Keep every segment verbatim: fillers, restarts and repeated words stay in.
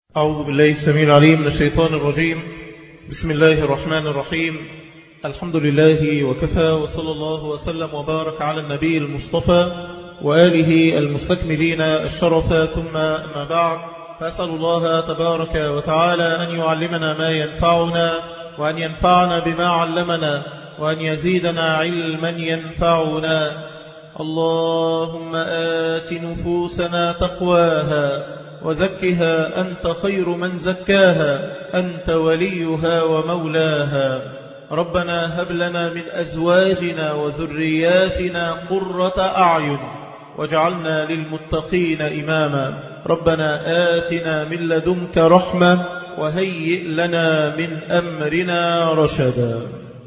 أعوذ بالله السميع العليم من الشيطان الرجيم. بسم الله الرحمن الرحيم. الحمد لله وكفى، وصلى الله وسلم وبارك على النبي المصطفى وآله المستكملين الشرف، ثم ما بعد، فأسأل الله تبارك وتعالى أن يعلمنا ما ينفعنا، وأن ينفعنا بما علمنا، وأن يزيدنا علما ينفعنا. اللهم آت نفوسنا تقواها وزكها أنت خير من زكاها، أنت وليها ومولاها. ربنا هب لنا من أزواجنا وذرياتنا قرة أعين واجعلنا للمتقين إماما. ربنا آتنا من لدنك رحمة وهيئ لنا من أمرنا رشدا.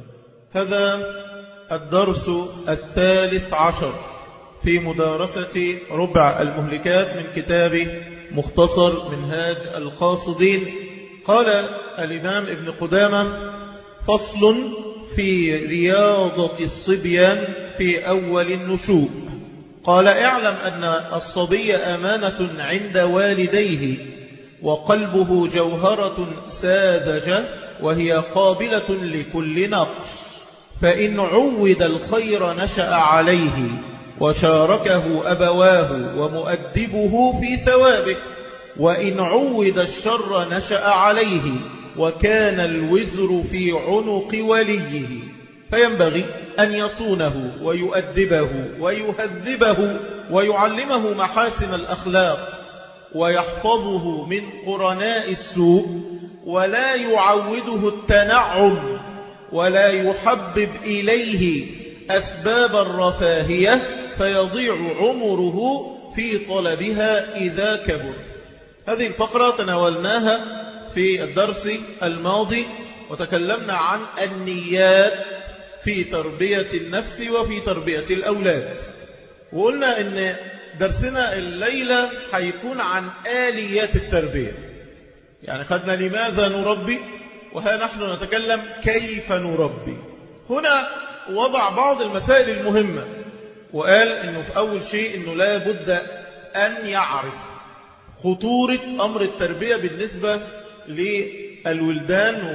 هذا الدرس الثالث عشر في مدارسة ربع المهلكات من كتاب مختصر منهاج القاصدين. قال الإمام ابن قدامة: فصل في رياضة الصبيان في أول النشوء. قال: اعلم أن الصبي أمانة عند والديه، وقلبه جوهرة ساذجة، وهي قابلة لكل نقص، فإن عود الخير نشأ عليه، وشاركه أبواه ومؤدبه في ثوابه، وإن عود الشر نشأ عليه، وكان الوزر في عنق وليه، فينبغي أن يصونه ويؤدبه ويهذبه ويعلمه محاسن الأخلاق، ويحفظه من قرناء السوء، ولا يعوده التنعم، ولا يحبب إليه أسباب الرفاهية، فيضيع عمره في طلبها إذا كبر. هذه الفقرة تناولناها في الدرس الماضي، وتكلمنا عن النيات في تربية النفس وفي تربية الأولاد، وقلنا أن درسنا الليلة هيكون عن آليات التربية. يعني خدنا لماذا نربي، وها نحن نتكلم كيف نربي. هنا وضع بعض المسائل المهمة، وقال أنه في أول شيء أنه لا بد أن يعرف خطورة أمر التربية بالنسبة للولدان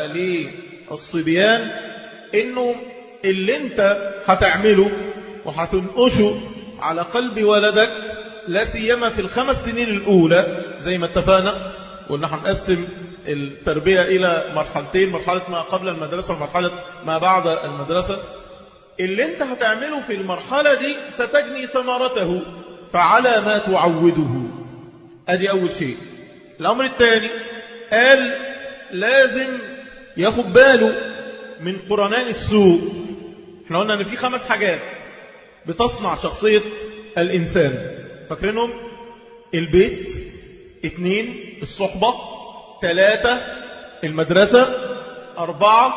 وللصبيان، أنه اللي انت هتعمله وهتنقشه على قلب ولدك، لا سيما في الخمس سنين الأولى، زي ما اتفقنا قلنا هنقسم التربية إلى مرحلتين: مرحلة ما قبل المدرسة ومرحلة ما بعد المدرسة. اللي انت هتعمله في المرحلة دي ستجني ثمرته، فعلى ما تعوده. ادي أول شيء. الأمر الثاني قال لازم ياخد باله من قرناء السوء. احنا قلنا ان في خمس حاجات بتصنع شخصية الإنسان، فاكرينهم؟ البيت، اثنين الصحبة، ثلاثة المدرسة، أربعة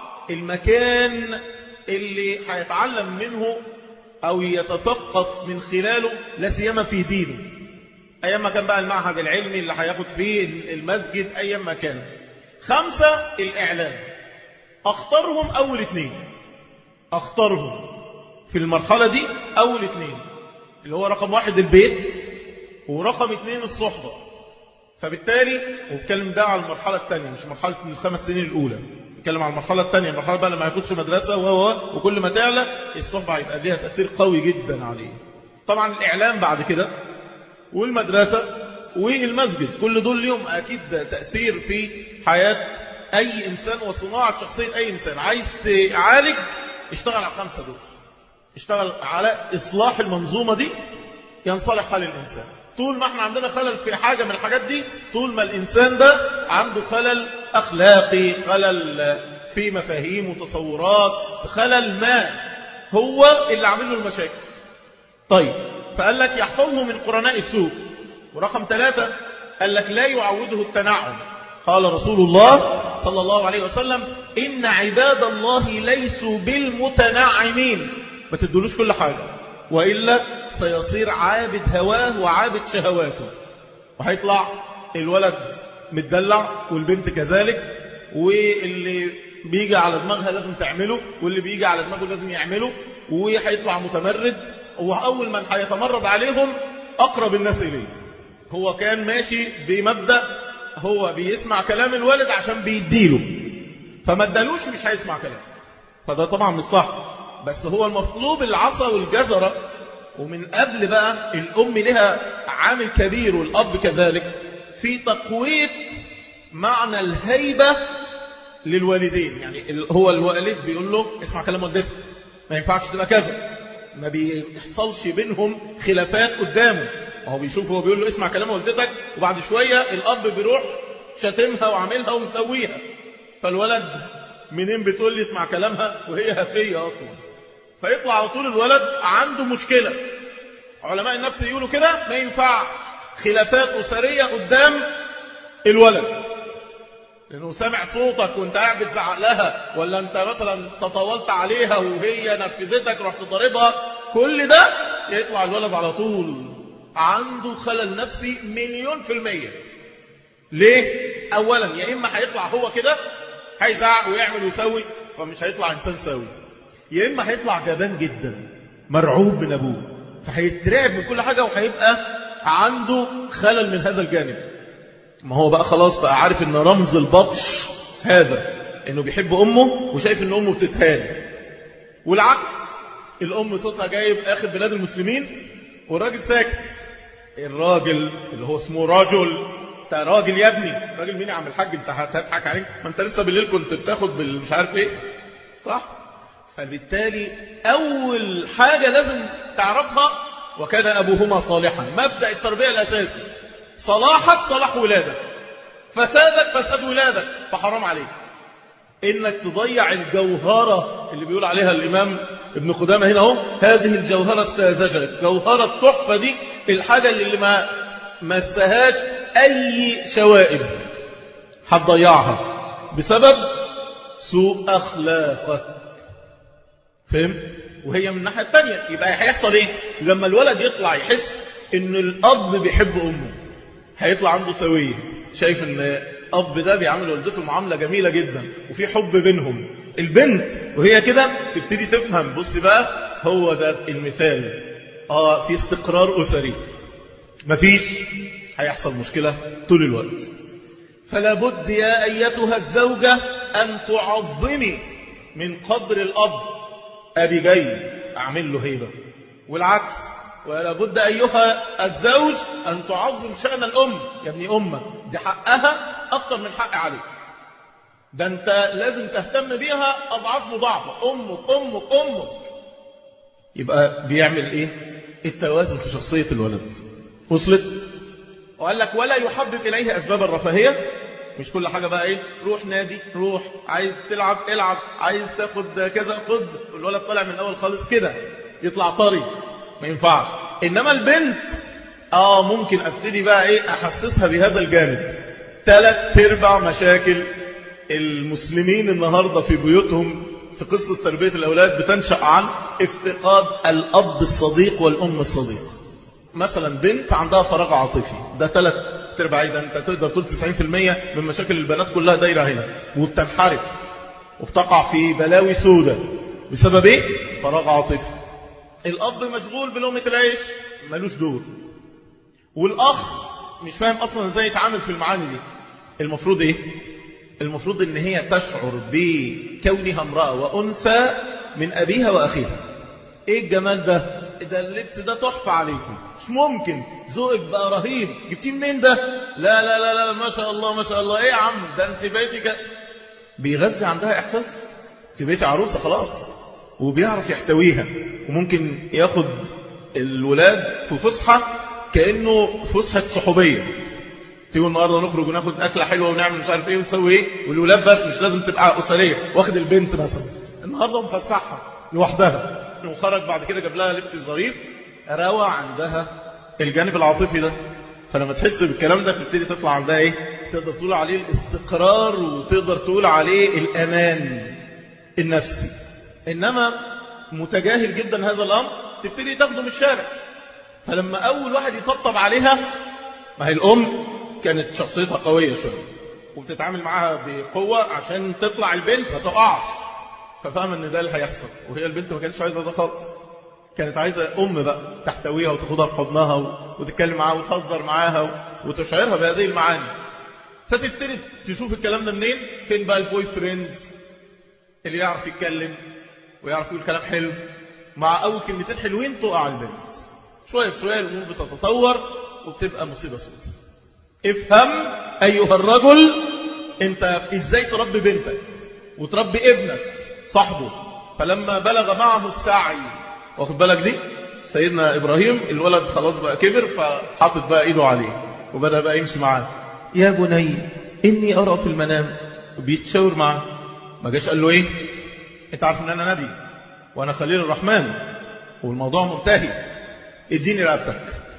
المكان اللي هيتعلم منه أو يتثقف من خلاله، لا سيما في دينه، أيام ما كان بقى المعهد العلمي اللي هياخد فيه، المسجد، أيام ما كان. خمسة الإعلام. أختارهم أول اثنين، أختارهم في المرحلة دي أول اثنين، اللي هو رقم واحد البيت، ورقم اثنين الصحبة. فبالتالي وبتكلم ده على المرحلة الثانية، مش مرحلة الخمس سنين الأولى، بتكلم على المرحلة الثانية، المرحلة بقى لما يخش مدرسة وهو وكل ما تعلى الصحبة هيبقى ليها تأثير قوي جدا عليه. طبعا الإعلام بعد كده، والمدرسة والمسجد، كل دول لهم أكيد تأثير في حياة أي إنسان وصناعة شخصية أي إنسان. عايز تعالج، اشتغل على الخمسة دول، اشتغل على إصلاح المنظومة دي، ينصلح حال الإنسان. طول ما احنا عندنا خلل في حاجة من الحاجات دي، طول ما الإنسان ده عنده خلل أخلاقي، خلل في مفاهيم وتصورات، خلل ما هو اللي عامل له المشاكل. طيب، فقال لك يحفظه من قرناء السوء. ورقم ثلاثة قال لك لا يعوده التنعم. قال رسول الله صلى الله عليه وسلم: إن عباد الله ليسوا بالمتنعمين. ما تدولوش كل حاجة، وإلا سيصير عابد هواه وعابد شهواته، وهيطلع الولد متدلع والبنت كذلك، واللي بيجي على دماغها لازم تعمله، واللي بيجي على دماغه لازم يعمله، وهيطلع متمرد. وأول من هيتمرد عليهم أقرب الناس إليه. هو كان ماشي بمبدأ هو بيسمع كلام الوالد عشان بيديله، فما ادالوش مش هيسمع كلام، فده طبعا مش صح. بس هو المطلوب العصا والجزرة. ومن قبل بقى الأم لها عامل كبير والأب كذلك في تقوية معنى الهيبة للوالدين. يعني هو الوالد بيقول له اسمع كلام والدتك، ما ينفعش تبقى كذا، ما بيحصلش بينهم خلافات قدامه. هو بيشوف هو بيقول له اسمع كلام والدتك، وبعد شوية الأب بيروح شاتمها وعاملها ومسويها، فالولد منين بتقول لي اسمع كلامها وهي هفية أصلا؟ فيطلع على طول الولد عنده مشكلة. علماء النفس يقولوا كده ما ينفعش خلافات أسرية قدام الولد، لأنه سامع صوتك وانت قاعد بتزعق لها، ولا انت مثلا تطاولت عليها وهي نرفزتك رحت ضاربها، كل ده يطلع الولد على طول عنده خلل نفسي مليون في المية. ليه؟ أولا يا إما هيطلع هو كده هيزعق ويعمل ويسوي فمش هيطلع إنسان سوي، يا إما هيطلع جبان جدا مرعوب من أبوه فهيترعب من كل حاجة وهيبقى عنده خلل من هذا الجانب. ما هو بقى خلاص بقى عارف ان رمز البطش هذا انه بيحب امه وشايف ان امه بتتهان. والعكس، الام صوتها جايب اخر بلاد المسلمين والراجل ساكت. الراجل اللي هو اسمه رجل، انت راجل يا ابني، راجل مين يا عم الحاج انت هتضحك عليك؟ ما انت لسه بالليل كنت بتاخد بالمش عارف ايه، صح؟ فبالتالي اول حاجة لازم تعرفها وكان ابوهما صالحا، مبدأ التربية الاساسي. صلاحك صلاح ولادك، فسادك فساد ولادك، فحرام عليك انك تضيع الجوهرة اللي بيقول عليها الامام ابن قدامة هنا اهو، هذه الجوهرة الساذجة، الجوهرة التحفة دي، الحاجة اللي ما مسهاش اي شوائب هتضيعها بسبب سوء اخلاقك. فهمت؟ وهي من الناحية التانية يبقى هيحصل ايه لما الولد يطلع يحس ان الاب بيحب امه؟ هيطلع عنده سوية، شايف ان الاب ده بيعمل والدته معاملة جميلة جدا وفي حب بينهم. البنت وهي كده تبتدي تفهم، بص بقى هو ده المثال، اه في استقرار اسري، مفيش هيحصل مشكلة طول الوقت. فلا بد يا ايتها الزوجة ان تعظمي من قدر الاب. ابي جاي اعمل له هيبة، والعكس. ولا بد أيها الزوج أن تعظم شأن الأم. يا ابني أمة دي حقها أكتر من حق عليك، ده أنت لازم تهتم بيها أضعاف مضاعفة. أمك أمك أمك. يبقى بيعمل إيه؟ التوازن في شخصية الولد. وصلت؟ وقال لك ولا يحبب إليه أسباب الرفاهية. مش كل حاجة بقى إيه، روح نادي، روح عايز تلعب العب، عايز تاخد كذا خد. الولد طالع من أول خالص كده يطلع طري، ما ينفعش. إنما البنت آه ممكن أبتدي بقى إيه أحسسها بهذا الجانب. ثلاث ارباع مشاكل المسلمين النهاردة في بيوتهم في قصة تربية الأولاد بتنشأ عن افتقاد الأب الصديق والأم الصديق. مثلا بنت عندها فراغ عاطفي، ده ثلاث ارباع، ده أنت تقدر تقول تسعين في المية من مشاكل البنات كلها دايرة هنا، وبتنحرف وبتقع في بلاوي سودة بسبب إيه؟ فراغ عاطفي. الأب مشغول بلقمة العيش ملوش دور، والأخ مش فاهم أصلا ازاي يتعامل في المعاني دي. المفروض إيه؟ المفروض إن هي تشعر بكونها امرأة وأنثى من أبيها وأخيها. إيه الجمال ده؟ ده اللبس ده تحفة عليكم، مش ممكن، ذوقك بقى رهيب، جبتيه منين ده؟ لا لا لا لا ما شاء الله ما شاء الله. إيه يا عم ده أنت بيتك بيغذي عندها إحساس أنت بيتي عروسة خلاص، وبيعرف يحتويها. وممكن ياخد الولاد في فسحة كأنه فسحة صحوبية، تيجوا النهاردة نخرج وناخد أكلة حلوة ونعمل مش عارف إيه ونسوي إيه، والولاد بس مش لازم تبقى أسرية. واخد البنت مثلا النهاردة مفسحها لوحدها، وخرج بعد كده جاب لها لبس ظريف، روى عندها الجانب العاطفي ده. فلما تحس بالكلام ده تبتدي تطلع عندها إيه، تقدر تقول عليه الاستقرار، وتقدر تقول عليه الأمان النفسي. إنما متجاهل جدا هذا الأمر تبتدي تاخده من الشارع. فلما أول واحد يطبطب عليها، ما هي الأم كانت شخصيتها قوية شوية وبتتعامل معها بقوة عشان تطلع البنت ما تقعش، ففهم ان ده اللي هيحصل. وهي البنت ما كانتش عايزة ده خالص، كانت عايزة أم بقى تحتويها وتاخدها في حضنها وتتكلم معاها وتهزر معاها وتشعرها بهذه المعاني. فتبتدي تشوف الكلام ده منين. فين بقى البوي فريند اللي يعرف يتكلم ويعرف يقول كلام حلو، مع أول كلمتين حلوين تقع البنت. شوية بشوية الأمور بتتطور وبتبقى مصيبة سودة. افهم أيها الرجل أنت إزاي تربي بنتك وتربي ابنك صاحبه. فلما بلغ معه السعي، واخد بالك دي سيدنا إبراهيم الولد خلاص بقى كبر، فحطت بقى إيده عليه وبدأ بقى يمشي معاه. يا بني إني أرى في المنام، بيتشاور معاه. ما جاش قال له إيه؟ أنت عارف إن أنا نبي وأنا خليل الرحمن والموضوع منتهي، اديني رقبتك.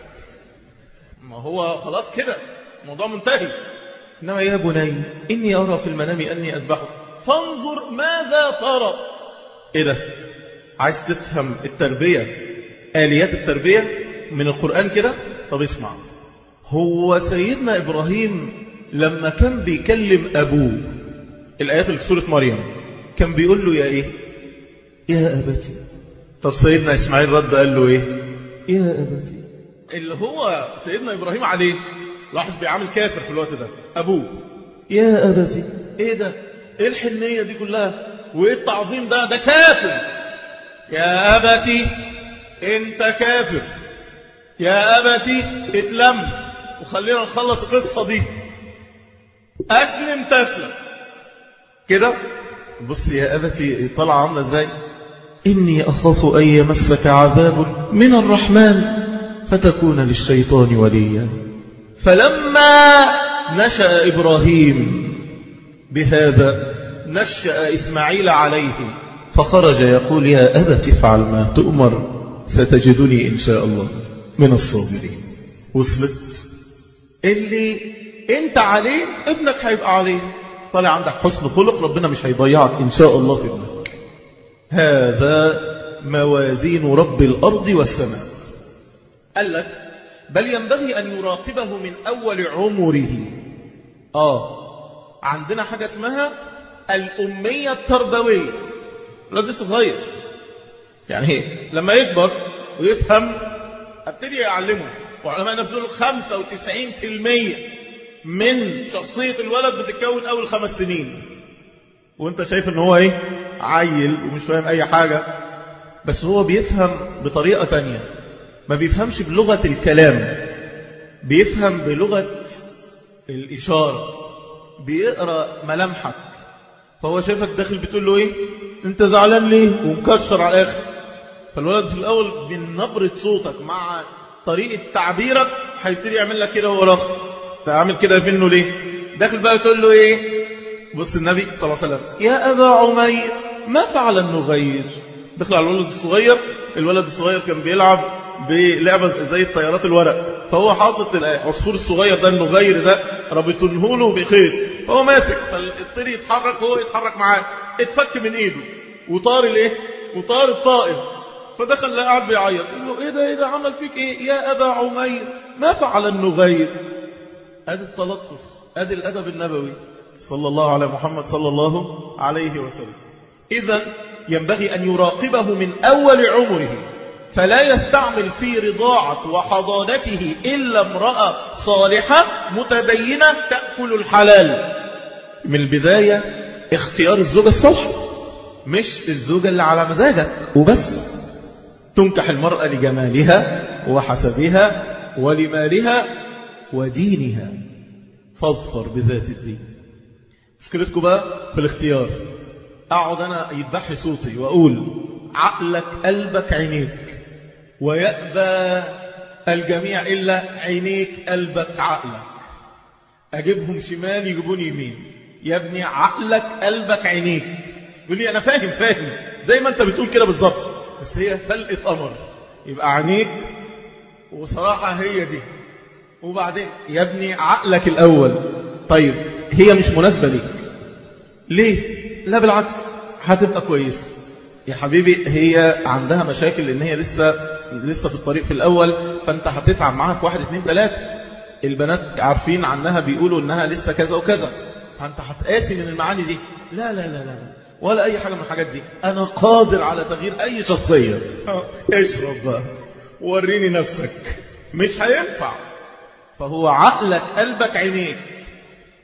ما هو خلاص كده الموضوع منتهي. إنما يا بني إني أرى في المنام أني أذبحك فانظر ماذا ترى. إيه ده؟ عايز تفهم التربية، آليات التربية من القرآن كده؟ طب اسمع. هو سيدنا إبراهيم لما كان بيكلم أبوه، الآيات اللي في سورة مريم، كان بيقول له يا إيه؟ يا أبتي. طب سيدنا إسماعيل رد قال له إيه؟ يا أبتي. اللي هو سيدنا إبراهيم عليه لاحظ بيعامل كافر في الوقت ده أبوه. يا أبتي. إيه ده؟ إيه الحنية دي كلها وإيه التعظيم ده؟ ده كافر. يا أبتي أنت كافر، يا أبتي اتلم وخلينا نخلص القصة دي، أسلم تسلم كده. بص يا أبتي طلع عاملة إزاي؟ إني أخاف أن يمسك عذاب من الرحمن فتكون للشيطان وليا. فلما نشأ إبراهيم بهذا نشأ إسماعيل عليه، فخرج يقول يا أبت افعل ما تؤمر ستجدني إن شاء الله من الصابرين. وصلت اللي انت عليه ابنك هيبقى عليه. طالع عندك حسن خلق ربنا مش هيضيعك إن شاء الله في ابنك. هذا موازين رب الأرض والسماء. قال لك بل ينبغي أن يراقبه من أول عمره. آه عندنا حاجة اسمها الأمية التربوية. الولد لسه صغير، يعني ايه لما يكبر ويفهم ابتدي اعلمه. وعلماء نفسه يقولوا خمسة وتسعين بالمئة من شخصية الولد بتتكون اول خمس سنين، وانت شايف ان هو ايه عيل ومش فاهم اي حاجة، بس هو بيفهم بطريقة تانية. ما بيفهمش بلغة الكلام، بيفهم بلغة الإشارة، بيقرأ ملامحك. فهو شايفك داخل بتقول له ايه انت زعلان ليه ومكشر على الاخر. فالولد في الاول من نبرة صوتك مع طريقة تعبيرك هيبتدي يعمل لك كده وهو رخ تعمل كده منه ليه. داخل بقى تقول له ايه. بص النبي صلى الله عليه وسلم يا ابا عمير ما فعل النغير. دخل على الولد الصغير. الولد الصغير كان بيلعب بلعبة زي الطيارات الورق، فهو حاطط العصفور الصغير ده النغير ده ربطنه له بخيط، فهو ماسك فالطير يتحرك وهو يتحرك معاه. اتفك من ايده وطار الايه وطار الطائر. فدخل لقى قاعد بيعيط يقول له ايه ده ايه ده عمل فيك ايه يا ابا عمير ما فعل النغير. ادي التلطف، ادي الادب النبوي صلى الله على محمد صلى الله عليه وسلم. اذا ينبغي ان يراقبه من اول عمره، فلا يستعمل في رضاعة وحضانته إلا امرأة صالحة متدينة تأكل الحلال. من البداية اختيار الزوجة الصالحة، مش الزوجة اللي على مزاجك وبس. تنكح المرأة لجمالها وحسبها ولمالها ودينها فاظفر بذات الدين. مشكلتكم بقى في الاختيار. أقعد أنا يتبحي صوتي وأقول عقلك قلبك عينيك، ويأبى الجميع إلا عينيك قلبك عقلك. أجيبهم شمال يجيبون يمين. يا ابني عقلك قلبك عينيك. يقول لي أنا فاهم فاهم زي ما أنت بتقول كده بالظبط، بس هي فلقة قمر. يبقى عينيك وصراحة هي دي. وبعدين يا ابني عقلك الأول. طيب هي مش مناسبة ليك ليه؟ لا بالعكس هتبقى كويسة يا حبيبي. هي عندها مشاكل لأن هي لسه لسه في الطريق في الأول، فأنت هتتعب معاها في واحد اتنين ثلاثة. البنات عارفين عنها بيقولوا إنها لسه كذا وكذا، فأنت هتقاسي من المعاني دي. لا لا لا لا ولا أي حاجة من الحاجات دي. أنا قادر على تغيير أي شخصية. اشرب بقى وريني نفسك. مش هينفع. فهو عقلك قلبك عينيك.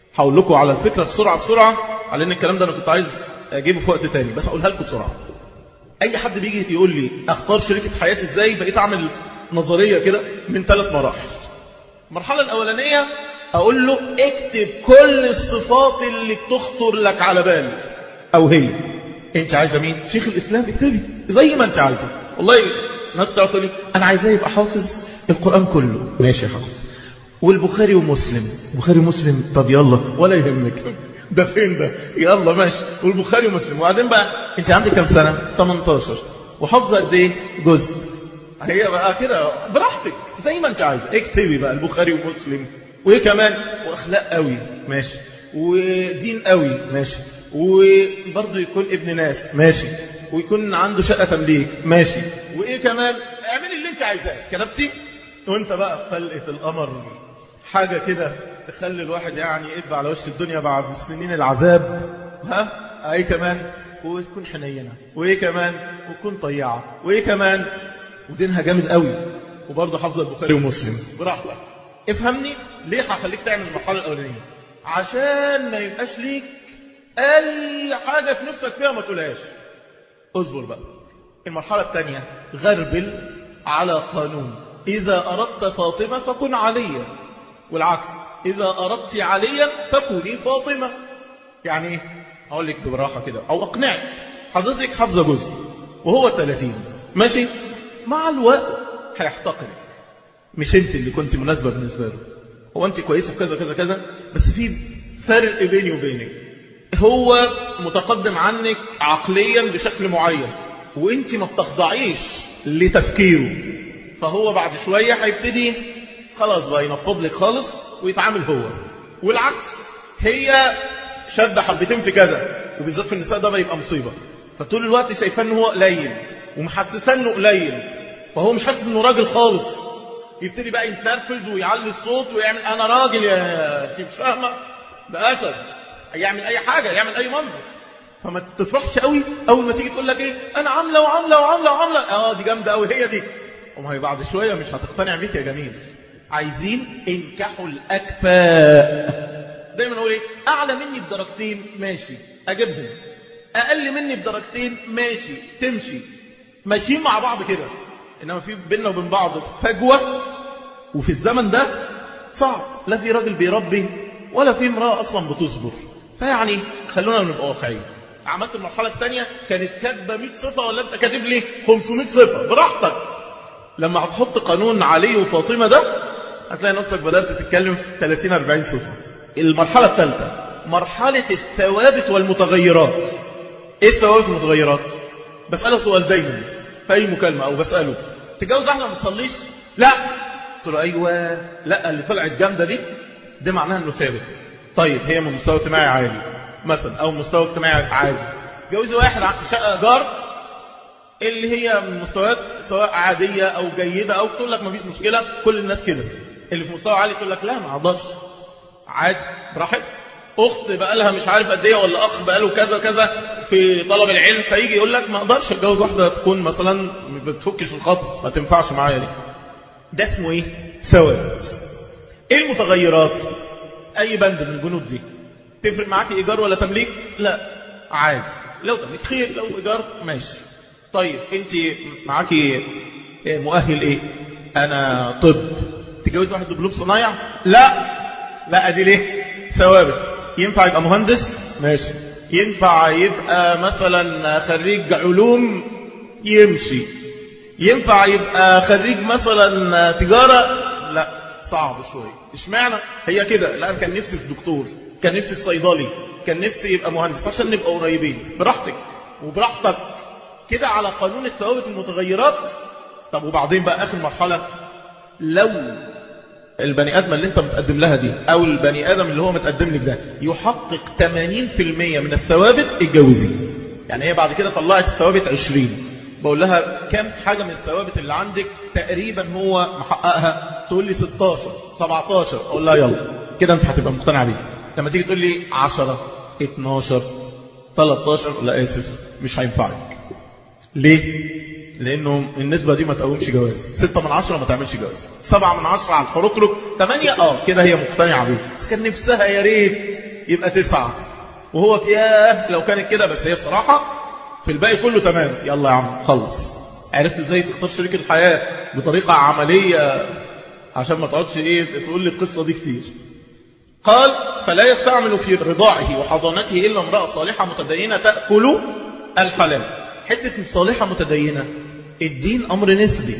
هقول لكم على الفكرة بسرعة بسرعة، على ان الكلام ده انا كنت عايز اجيبه في وقت تاني، بس اقولها لكم بسرعة. اي حد بيجي يقول لي اختار شريكة حياتي ازاي، بقيت اعمل نظرية كده من ثلاث مراحل. المرحلة الاولانية اقول له اكتب كل الصفات اللي بتخطر لك على بالك، او هي انت عايزة مين؟ شيخ الاسلام، اكتبي زي ما انت عايزة. والله الناس تقول لي انا عايزاه يبقى حافظ القرآن كله، ماشي يا حافظ، والبخاري ومسلم. بخاري ومسلم، طب يلا ولا يهمك، ده فين ده، يلا ماشي، والبخاري ومسلم. وبعدين بقى انت عندك كام سنة؟ تمنتاشر، وحافظه قد ايه؟ جزء. هي بقى كده براحتك زي ما انت عايزه، اكتبي بقى البخاري ومسلم. وايه كمان؟ واخلاق قوي، ماشي، ودين قوي، ماشي، وبرضه يكون ابن ناس، ماشي، ويكون عنده شقة تمليك، ماشي، وايه كمان؟ اعملي اللي انت عايزاه. كتبتي؟ وانت بقى فلقة القمر، حاجة كده تخلي الواحد يعني يقب على وش الدنيا بعد سنين العذاب. ها؟ ايه كمان؟ وتكون حنينة، وايه كمان؟ وتكون طيعة، وايه كمان؟ ودينها جامد قوي، وبرضه حافظة البخاري ومسلم. براحتك. افهمني ليه هخليك تعمل المرحلة الأولانية؟ عشان ما يبقاش ليك أي حاجة في نفسك فيها ما تقولهاش. اصبر بقى. المرحلة الثانية، غربل على قانون: إذا أردت فاطمة فكن عليا، والعكس، إذا أردت عليا فكوني فاطمة. يعني ايه؟ أقول لك براحة كده أو أقنعك. حضرتك حافظة جزء وهو ثلاثين، ماشي، مع الوقت هيحتقرك. مش انت اللي كنت مناسبة بالنسبة له، هو انت كويسة في كذا كذا كذا، بس في فرق بيني وبينك. هو متقدم عنك عقليا بشكل معين، وانت ما بتخضعيش لتفكيره، فهو بعد شوية هيبتدي خلاص بقى ينفض لك خالص ويتعامل هو. والعكس، هي شد حبتين في كذا، وبالذات في النساء ده بيبقى مصيبة. فطول الوقت شايفاه ان هو قليل ومحسساه انه قليل، فهو مش حاسس انه راجل خالص. يبتدي بقى يتنرفز ويعلي الصوت ويعمل انا راجل، يا انت مش فاهمه، ده اسد، يعمل اي حاجه، يعمل اي منظر. فما تفرحش قوي اول ما تيجي تقول لك ايه انا عامله وعامله وعامله وعامله، اه دي جامده قوي، هي دي. وما هي بعد شويه مش هتقتنع بيك يا جميل. عايزين انكحوا الاكفاء. دايما اقول ايه؟ اعلى مني بدرجتين ماشي اجيبهم، اقل مني بدرجتين ماشي تمشي، ماشيين مع بعض كده. انما في بيننا وبين بعض فجوه، وفي الزمن ده صعب، لا في راجل بيربي ولا في امراه اصلا بتصبر. فيعني خلونا نبقى واقعيين. عملت المرحله الثانيه كانت كاتبه مية صفه، ولا انت كاتب لي خمسمية صفه، براحتك. لما هتحط قانون علي وفاطمه ده هتلاقي نفسك بدات تتكلم في ثلاثين أربعين صفه. المرحله الثالثه مرحله الثوابت والمتغيرات. ايه الثوابت والمتغيرات؟ بساله سؤال دايما في اي مكالمه او بساله: تتجوز واحده ما بتصليش؟ لا. قلت له ايوه. لا، اللي طلعت جامده دي ده معناها انه ثابت. طيب هي من مستوى اجتماعي عالي مثلا او مستوى اجتماعي عادي، جوزي واحد في شقه ايجار اللي هي من مستويات سواء عاديه او جيده، او تقول لك ما فيش مشكله، كل الناس كده. اللي في مستوى عالي تقول لك لا ما اقدرش، عادي براحتك. اخت بقى لها مش عارف قد ايه، ولا اخ بقى له كذا كذا في طلب العلم، فيجي يقول لك ما اقدرش اتجوز واحده تكون مثلا ما بتفكش الخط، ما تنفعش معايا دي. ده اسمه ايه؟ ثوابت. ايه المتغيرات؟ اي بند من البنود دي. تفرق معاكي ايجار ولا تمليك؟ لا، عادي. لو تمليك خير، لو ايجار ماشي. طيب انت معاكي مؤهل ايه؟ انا طب. تجوز واحد دبلوم صنايع؟ لا. لا، دي ليه؟ ثوابت. ينفع يبقى مهندس؟ ماشي. ينفع يبقى مثلا خريج علوم؟ يمشي. ينفع يبقى خريج مثلا تجارة؟ لا، صعب شوية. اشمعنى؟ هي كده. لا، كان نفسي في دكتور، كان نفسي في صيدلي، كان نفسي يبقى مهندس، عشان نبقى قريبين. براحتك وبراحتك كده على قانون الثوابت المتغيرات. طب وبعدين بقى آخر مرحلة، لو البني آدم اللي انت متقدم لها دي او البني آدم اللي هو متقدم لك ده يحقق ثمانين بالمئة من الثوابت، اتجوزيه. يعني هي بعد كده طلعت الثوابت عشرين، بقول لها كم حاجة من الثوابت اللي عندك تقريبا هو محققها؟ تقول لي ستاشر سبعتاشر. اقول لها يلا كده انت هتبقى مقتنع بيه. لما تيجي تقول لي عشرة اتناشر تلتاشر، لا اسف مش هينفعك. ليه؟ لأنه النسبة دي ما تقومش جواز. ستة من عشرة ما تعملش جواز. سبعة من عشرة على الحركرك. ثمانية اه كده هي مقتنعة بيه، بس كان نفسها يا ريت يبقى تسعة، وهو ياه لو كانت كده. بس هي بصراحة في الباقي كله تمام. يلا يا عم خلص. عرفت ازاي تختار شريك الحياة بطريقة عملية عشان ما تقعدش ايه تقول لي القصة دي كتير. قال فلا يستعمل في رضاعه وحضانته إلا امرأة صالحة متدينة تأكل الحلال. حتة صالحة متدينة، الدين أمر نسبي،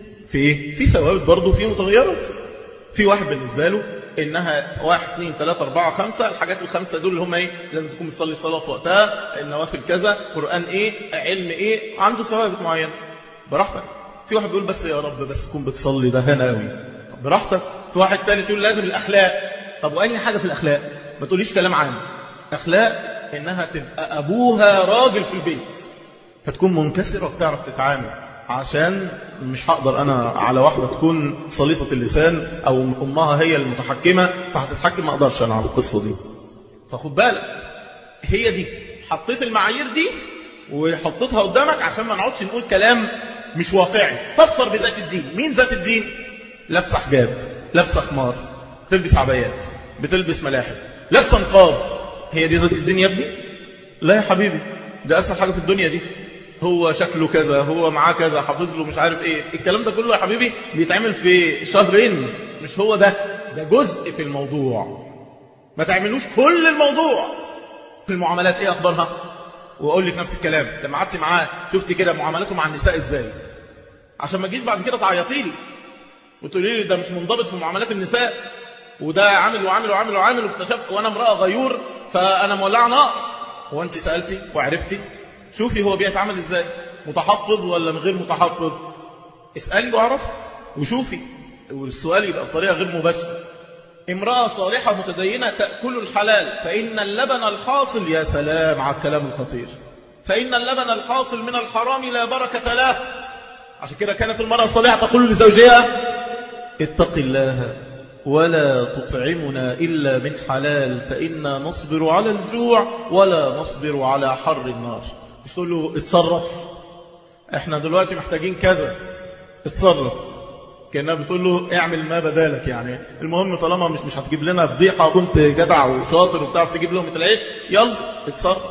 في في ثوابت برضو في متغيرات. في واحد بالنسبة له إنها واحد اثنين ثلاثة أربعة خمسة، الحاجات الخمسة دول اللي هم إيه؟ لازم تكون بتصلي صلاة في وقتها، النوافل كذا، قرآن إيه، علم إيه، عنده ثوابت معينة. براحتك. في واحد بيقول بس يا رب بس تكون بتصلي، ده هنا قوي. براحتك. في واحد تاني تقول لازم الأخلاق. طب وأي حاجة في الأخلاق؟ ما تقوليش كلام عام. أخلاق إنها تبقى أبوها راجل في البيت، فتكون منكسرة وبتعرف تتعامل، عشان مش هقدر أنا على واحدة تكون صليطة اللسان أو أمها هي المتحكمة فهتتحكم، ما أقدرش أنا على القصة دي. فخد بالك، هي دي حطيت المعايير دي وحطيتها قدامك عشان ما نقعدش نقول كلام مش واقعي. فكر بذات الدين. مين ذات الدين؟ لابسه حجاب، لابسه خمار، تلبس عبايات، بتلبس ملاحف، لابسه نقاب. هي دي ذات الدين يا ابني؟ لا يا حبيبي، ده أسهل حاجة في الدنيا دي. هو شكله كذا، هو معاه كذا، حافظ له مش عارف ايه، الكلام ده كله يا حبيبي بيتعمل في شهرين. مش هو ده، ده جزء في الموضوع. ما تعملوش كل الموضوع. في المعاملات ايه اخبارها؟ واقول لك نفس الكلام. لما قعدت معاه شفتي كده معاملاته مع النساء ازاي، عشان ما تجيش بعد كده تعيطي لي وتقولي لي ده مش منضبط في معاملات النساء، وده عامل وعامل وعامل وعامل واكتشفت وانا امرأة غيور فانا مولع نار. هو انت سألتي وعرفتي؟ شوفي هو بيتعامل ازاي، متحفظ ولا غير متحفظ. اسألي واعرف وشوفي، والسؤال يبقى بطريقة غير مباشرة. امرأة صالحة متدينة تأكل الحلال فإن اللبن الحاصل، يا سلام على الكلام الخطير، فإن اللبن الحاصل من الحرام لا بركة له. عشان كده كانت المرأة الصالحة تقول لزوجها اتق الله ولا تطعمنا إلا من حلال فإنا نصبر على الجوع ولا نصبر على حر النار. مش تقول له اتصرف، احنا دلوقتي محتاجين كذا، اتصرف. كأنها بتقول له اعمل ما بدالك. يعني المهم طالما مش مش هتجيب لنا فضيحة وكنت جدع وشاطر وبتعرف تجيب لهم العيش، يلا اتصرف.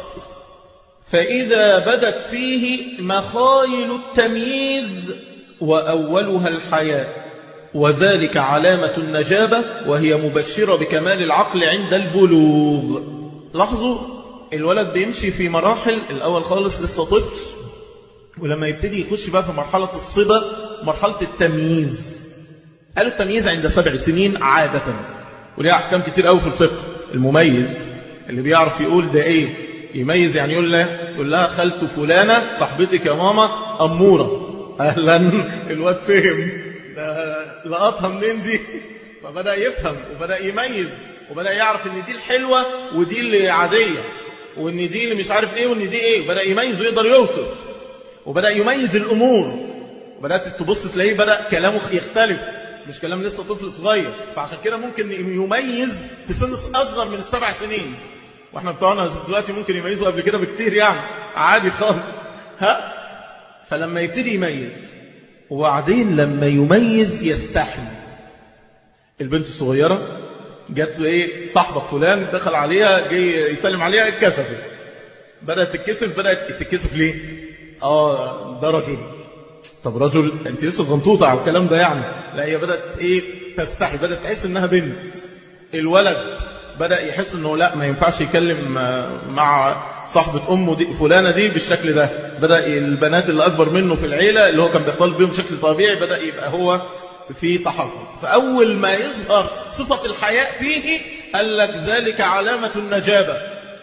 فإذا بدت فيه مخايل التمييز وأولها الحياء، وذلك علامة النجابة وهي مبشرة بكمال العقل عند البلوغ. لاحظوا الولد بيمشي في مراحل، الأول خالص لسه طفل، ولما يبتدي يخش بقى في مرحلة الصبا، مرحلة التمييز. قالوا التمييز عند سبع سنين عادة، وليها أحكام كتير قوي في الفقه. المميز اللي بيعرف يقول ده إيه، يميز يعني يقول لها يقول لها خالته فلانة صاحبتك يا ماما أمورة. أهلا، الواد فهم ده لقطها منين دي، فبدأ يفهم وبدأ يميز وبدأ يعرف ان دي الحلوة ودي اللي عادية، وان دي اللي مش عارف ايه وان دي ايه. بدأ يميز ويقدر يوصف، وبدأ يميز الأمور، وبدأت تبص تلاقيه بدأ كلامه يختلف، مش كلام لسه طفل صغير. فعشان كده ممكن يميز في سن أصغر من السبع سنين، واحنا بتوعنا دلوقتي ممكن يميزوا قبل كده بكتير، يعني عادي خالص. ها فلما يبتدي يميز، وبعدين لما يميز يستحي. البنت الصغيرة جات له ايه، صاحبك فلان دخل عليها جاي يسلم عليها، اتكسفت، بدأت تتكسف. بدأت تتكسف ليه؟ اه ده رجل. طب رجل انت لسه غنطوطة على الكلام ده يعني. لا، هي بدأت ايه، تستحي، بدأت تحس انها بنت. الولد بدأ يحس انه لا ما ينفعش يكلم مع صاحبة امه دي فلانة دي بالشكل ده. بدأ البنات اللي اكبر منه في العيلة اللي هو كان بيختلط بيهم بشكل طبيعي بدأ يبقى هو في تحفظ. فأول ما يظهر صفة الحياء فيه قال لك ذلك علامة النجابة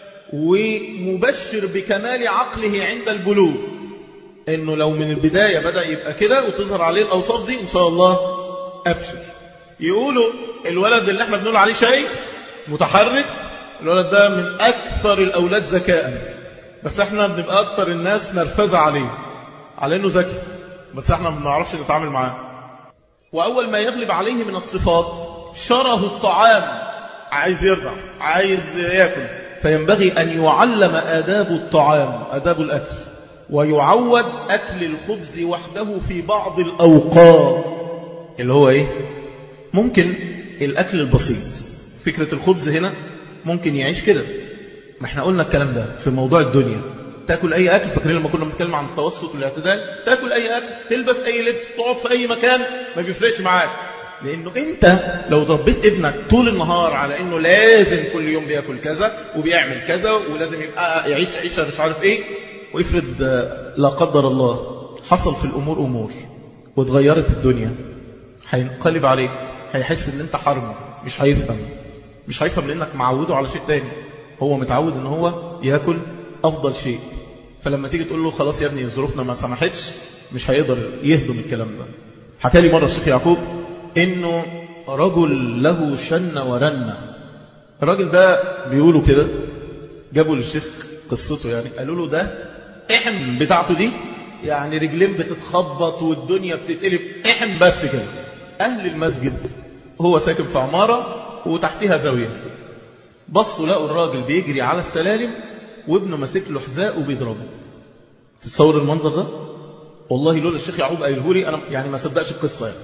ومبشر بكمال عقله عند البلوغ. انه لو من البداية بدأ يبقى كده وتظهر عليه الاوصاف دي ان شاء الله ابشر. يقولوا الولد اللي احنا بنقول عليه شيء متحرك، الولد ده من أكثر الأولاد ذكاء، بس احنا بنبقى أكثر الناس نرفز عليه على أنه ذكي، بس احنا ما بنعرفش نتعامل معاه. وأول ما يغلب عليه من الصفات شره الطعام، عايز يرضع، عايز يأكل، فينبغي أن يعلم آداب الطعام، آداب الأكل. ويعود أكل الخبز وحده في بعض الأوقات، اللي هو إيه؟ ممكن الأكل البسيط، فكرة الخبز هنا ممكن يعيش كده. ما احنا قلنا الكلام ده في موضوع الدنيا، تاكل أي أكل. فاكرين لما كنا بنتكلم عن التوسط والاعتدال؟ تاكل أي أكل، تلبس أي لبس، تقعد في أي مكان، ما بيفرقش معاك. لأنه أنت لو ربيت ابنك طول النهار على أنه لازم كل يوم بيأكل كذا وبيعمل كذا ولازم يبقى يعيش عيشة مش عارف إيه، ويفرض لا قدر الله حصل في الأمور أمور وتغيرت الدنيا، هينقلب عليك، هيحس أن أنت حرم، مش هيفهم مش هيفهم لأنك معوده على شيء تاني. هو متعود أنه هو يأكل أفضل شيء، فلما تيجي تقول له خلاص يا ابني ظروفنا ما سمحتش، مش هيقدر يهضم الكلام ده. حكى لي مرة الشيخ يعقوب إنه رجل له شن ورن. الراجل ده بيقولوا كده، جابوا للشيخ قصته يعني، قالوا له ده إحم بتاعته دي يعني رجلين بتتخبط والدنيا بتتقلب، إحم بس كده. أهل المسجد، هو ساكن في عمارة وتحتها زاوية، بصوا لقوا الراجل بيجري على السلالم وابنه ماسك له حذاء وبيضربه. تتصور المنظر ده؟ والله لولا الشيخ يعقوب قايله لي أنا يعني ما صدقش القصة يعني.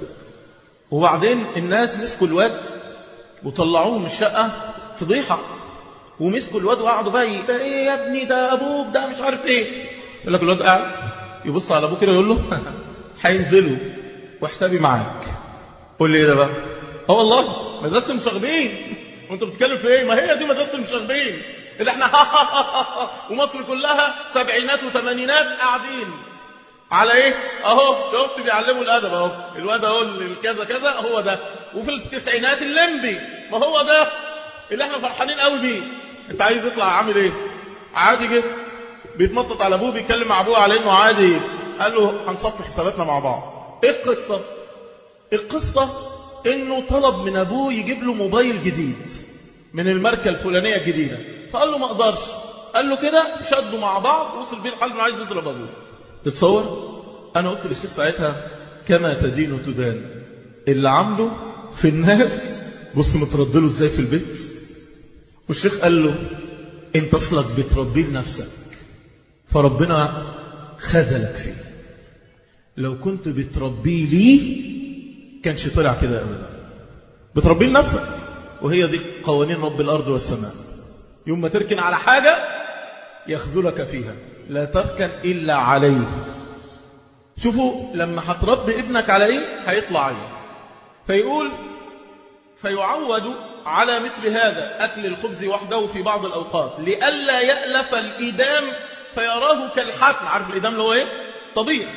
وبعدين الناس مسكوا الواد وطلعوه من الشقة فضيحة، ومسكوا الواد وقعدوا بقى ده ايه يا ابني، ده ابوك، ده مش عارف ايه. يقول لك الواد قاعد يبص على ابوه كده يقول له هينزلوا وحسابي معاك. قول لي ايه ده بقى؟ اه والله مدرسة المشاغبين. وانت بتتكلم في ايه؟ ما هي دي مدرسة المشاغبين اللي احنا ومصر كلها سبعينات وثمانينات قاعدين على ايه؟ اهو شفت بيعلموا الادب اهو، الواد اهو الكذا كذا هو ده. وفي التسعينات الليمبي، ما هو ده اللي احنا فرحانين قوي بيه. انت عايز يطلع عامل ايه؟ عادي جدا، بيتنطط على ابوه، بيتكلم مع ابوه على انه عادي. قال له هنصفي حساباتنا مع بعض. ايه القصه؟ القصه انه طلب من ابوه يجيب له موبايل جديد من الماركه الفلانيه الجديده، فقال له ما اقدرش. قال له كده، شدوا مع بعض، وصل بيه الحال انه عايز يضرب ابوه. تتصور؟ أنا قلت للشيخ ساعتها كما تدين تدان. اللي عمله في الناس بص متردله ازاي في البيت. والشيخ قال له انت اصلك بتربيه لنفسك، فربنا خذلك فيه. لو كنت بتربيه ليه كانش طلع كده أبدا. بتربيه لنفسك، وهي دي قوانين رب الأرض والسماء. يوم ما تركن على حاجة يخذلك فيها، لا تركن إلا عليه. شوفوا لما هتربي ابنك على ايه هيطلع عليه. فيقول فيعود على مثل هذا أكل الخبز وحده في بعض الأوقات لئلا يألف الإدام فيراه كالحتم. عارف الإدام اللي هو ايه؟ طبيخ.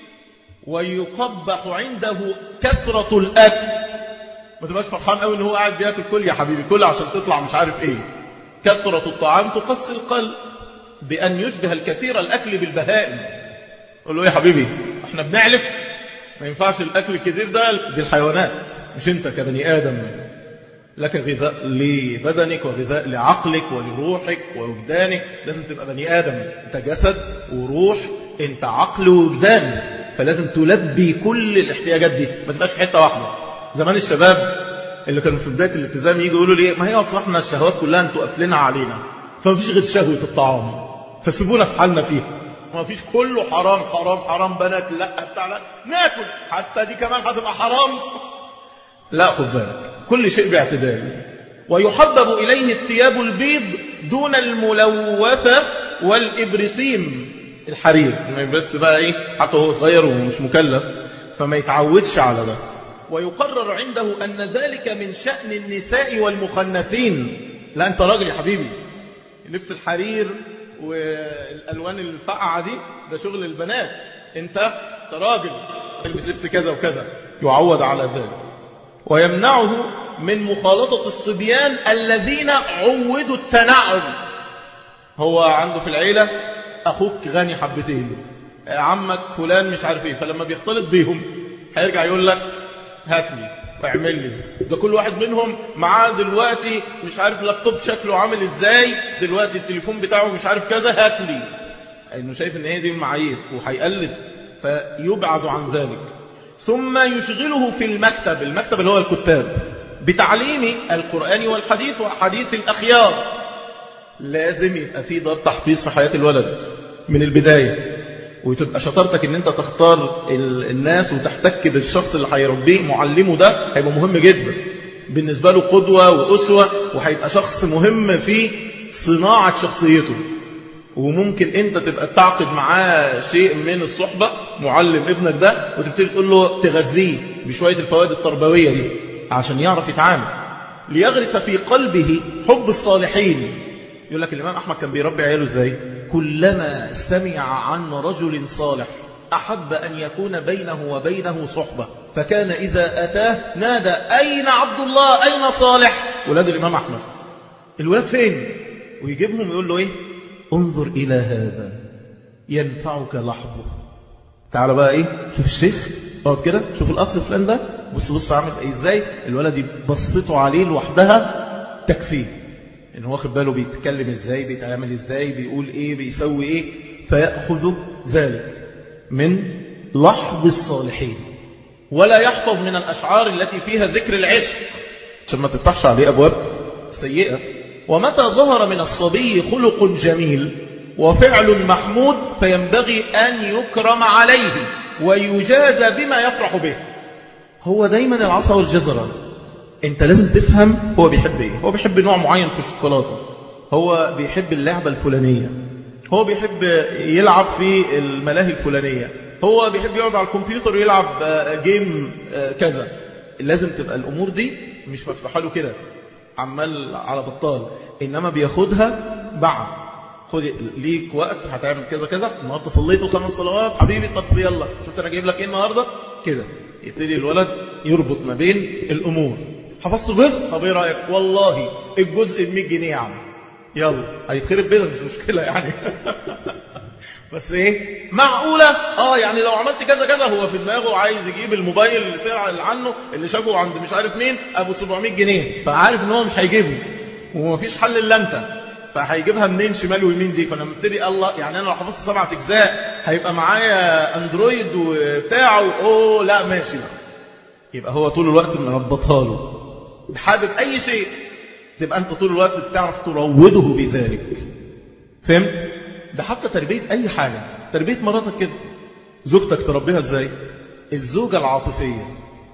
ويقبح عنده كثرة الأكل. ما تبقاش فرحان قوي ان هو قاعد بياكل، كل يا حبيبي كل عشان تطلع مش عارف ايه. كثرة الطعام تقسي القلب بأن يشبه الكثير الأكل بالبهائم. قل له يا حبيبي احنا بنعلف، ما ينفعش الأكل الكثير ده، دي الحيوانات مش انت كبني آدم. لك غذاء لبدنك وغذاء لعقلك ولروحك ووجدانك. لازم تبقى بني آدم، انت جسد وروح، انت عقل ووجدان، فلازم تلبي كل الاحتياجات دي، ما تبقاش في حتة واحدة. زمان الشباب اللي كانوا في بداية الالتزام يجوا يقولوا لي ما هي أصلحنا الشهوات كلها انتوا قافلينها علينا، فما فيش غير شهوة الطعام، فسيبونا في حالنا فيها. ما فيش كله حرام حرام حرام، بنات لا بتاع لا ناكل، حتى دي كمان هتبقى حرام. لا خد بالك، كل شيء باعتدال. ويحبب إليه الثياب البيض دون الملوثة والإبرسيم، الحرير. بس بقى ايه، حتى هو صغير ومش مكلف فما يتعودش على ده. ويقرر عنده أن ذلك من شأن النساء والمخنثين. لا أنت راجل يا حبيبي، لبس الحرير والألوان الفقعة دي ده شغل البنات، أنت راجل تلبس لبس كذا وكذا. يعود على ذلك. ويمنعه من مخالطة الصبيان الذين عودوا التنعم. هو عنده في العيلة أخوك غني حبتين، عمك فلان مش عارف ايه، فلما بيختلط بيهم هيرجع يقول لك هات لي واعمل لي. ده كل واحد منهم معاه دلوقتي مش عارف لابتوب شكله عامل ازاي، دلوقتي التليفون بتاعه مش عارف كذا، هات لي. انه شايف ان هي دي المعايير وهيقلد، فيبعد عن ذلك. ثم يشغله في المكتب، المكتب اللي هو الكتاب، بتعليم القرآن والحديث وحديث الأخيار. لازم يبقى في دار تحفيظ في حياة الولد من البداية. وتبقى شطارتك ان انت تختار الناس وتحتك بالشخص اللي هيربيه. معلمه ده هيبقى مهم جدا بالنسبة له، قدوة وأسوة، وهيبقى شخص مهم في صناعة شخصيته. وممكن انت تبقى تعقد معاه شيء من الصحبة، معلم ابنك ده، وتبتدي تقول له تغذيه بشوية الفوائد التربوية دي عشان يعرف يتعامل، ليغرس في قلبه حب الصالحين. يقول لك الإمام أحمد كان بيربي عياله ازاي؟ كلما سمع عن رجل صالح أحب أن يكون بينه وبينه صحبة، فكان إذا أتاه نادى أين عبد الله أين صالح؟ ولاد الإمام أحمد الولاد فين؟ ويجيبهم يقول له إيه؟ انظر إلى هذا ينفعك لحظه. تعال بقى إيه؟ شوف الشيخ اقعد كده، شوف الأخ فلان ده، بص بص عامل إيه إزاي. الولد بصته عليه لوحدها تكفيه إن هو واخد باله بيتكلم إزاي، بيتعامل إزاي، بيقول إيه، بيسوي إيه، فيأخذ ذلك من لحظ الصالحين. ولا يحفظ من الأشعار التي فيها ذكر العشق عشان ما تفتحش عليه أبواب سيئة. ومتى ظهر من الصبي خلق جميل وفعل محمود فينبغي أن يكرم عليه ويجازى بما يفرح به. هو دايما العصا والجزرة، انت لازم تفهم هو بيحب ايه. هو بيحب نوع معين في الشوكولاتة، هو بيحب اللعبة الفلانية، هو بيحب يلعب في الملاهي الفلانية، هو بيحب يقعد على الكمبيوتر ويلعب جيم كذا. لازم تبقى الأمور دي مش مفتوحة له كده عمال على بطال، إنما بياخدها بعد. خد ليك وقت هتعمل كذا كذا، النهارده صليت خمس صلوات حبيبي، طب يلا شفت أنا جايب لك إيه النهارده كده. يبتدي الولد يربط ما بين الأمور. حفظت جزء؟ طب إيه رأيك؟ والله الجزء ب مية جنيه يا عم، يلا هيتخرب بيتك مش مشكلة يعني. بس ايه معقولة؟ اه يعني لو عملت كذا كذا. هو في دماغه عايز يجيب الموبايل اللي سرع اللي عنه اللي شافه عند مش عارف مين ابو سبعمية جنيه، فعارف ان هو مش هيجيبه ومفيش حل الا انت، فهيجيبها منين شمال ويمين دي؟ فانا مبتدي الله يعني انا لو حفظت سبعة اجزاء هيبقى معايا اندرويد وبتاعه. اوه لا ماشي بقى. يبقى هو طول الوقت مربطها له. حابب اي شيء تبقى انت طول الوقت بتعرف تروضه بذلك. فهمت؟ ده حتى تربية أي حاجة. تربية مراتك كده، زوجتك تربيها إزاي؟ الزوجة العاطفية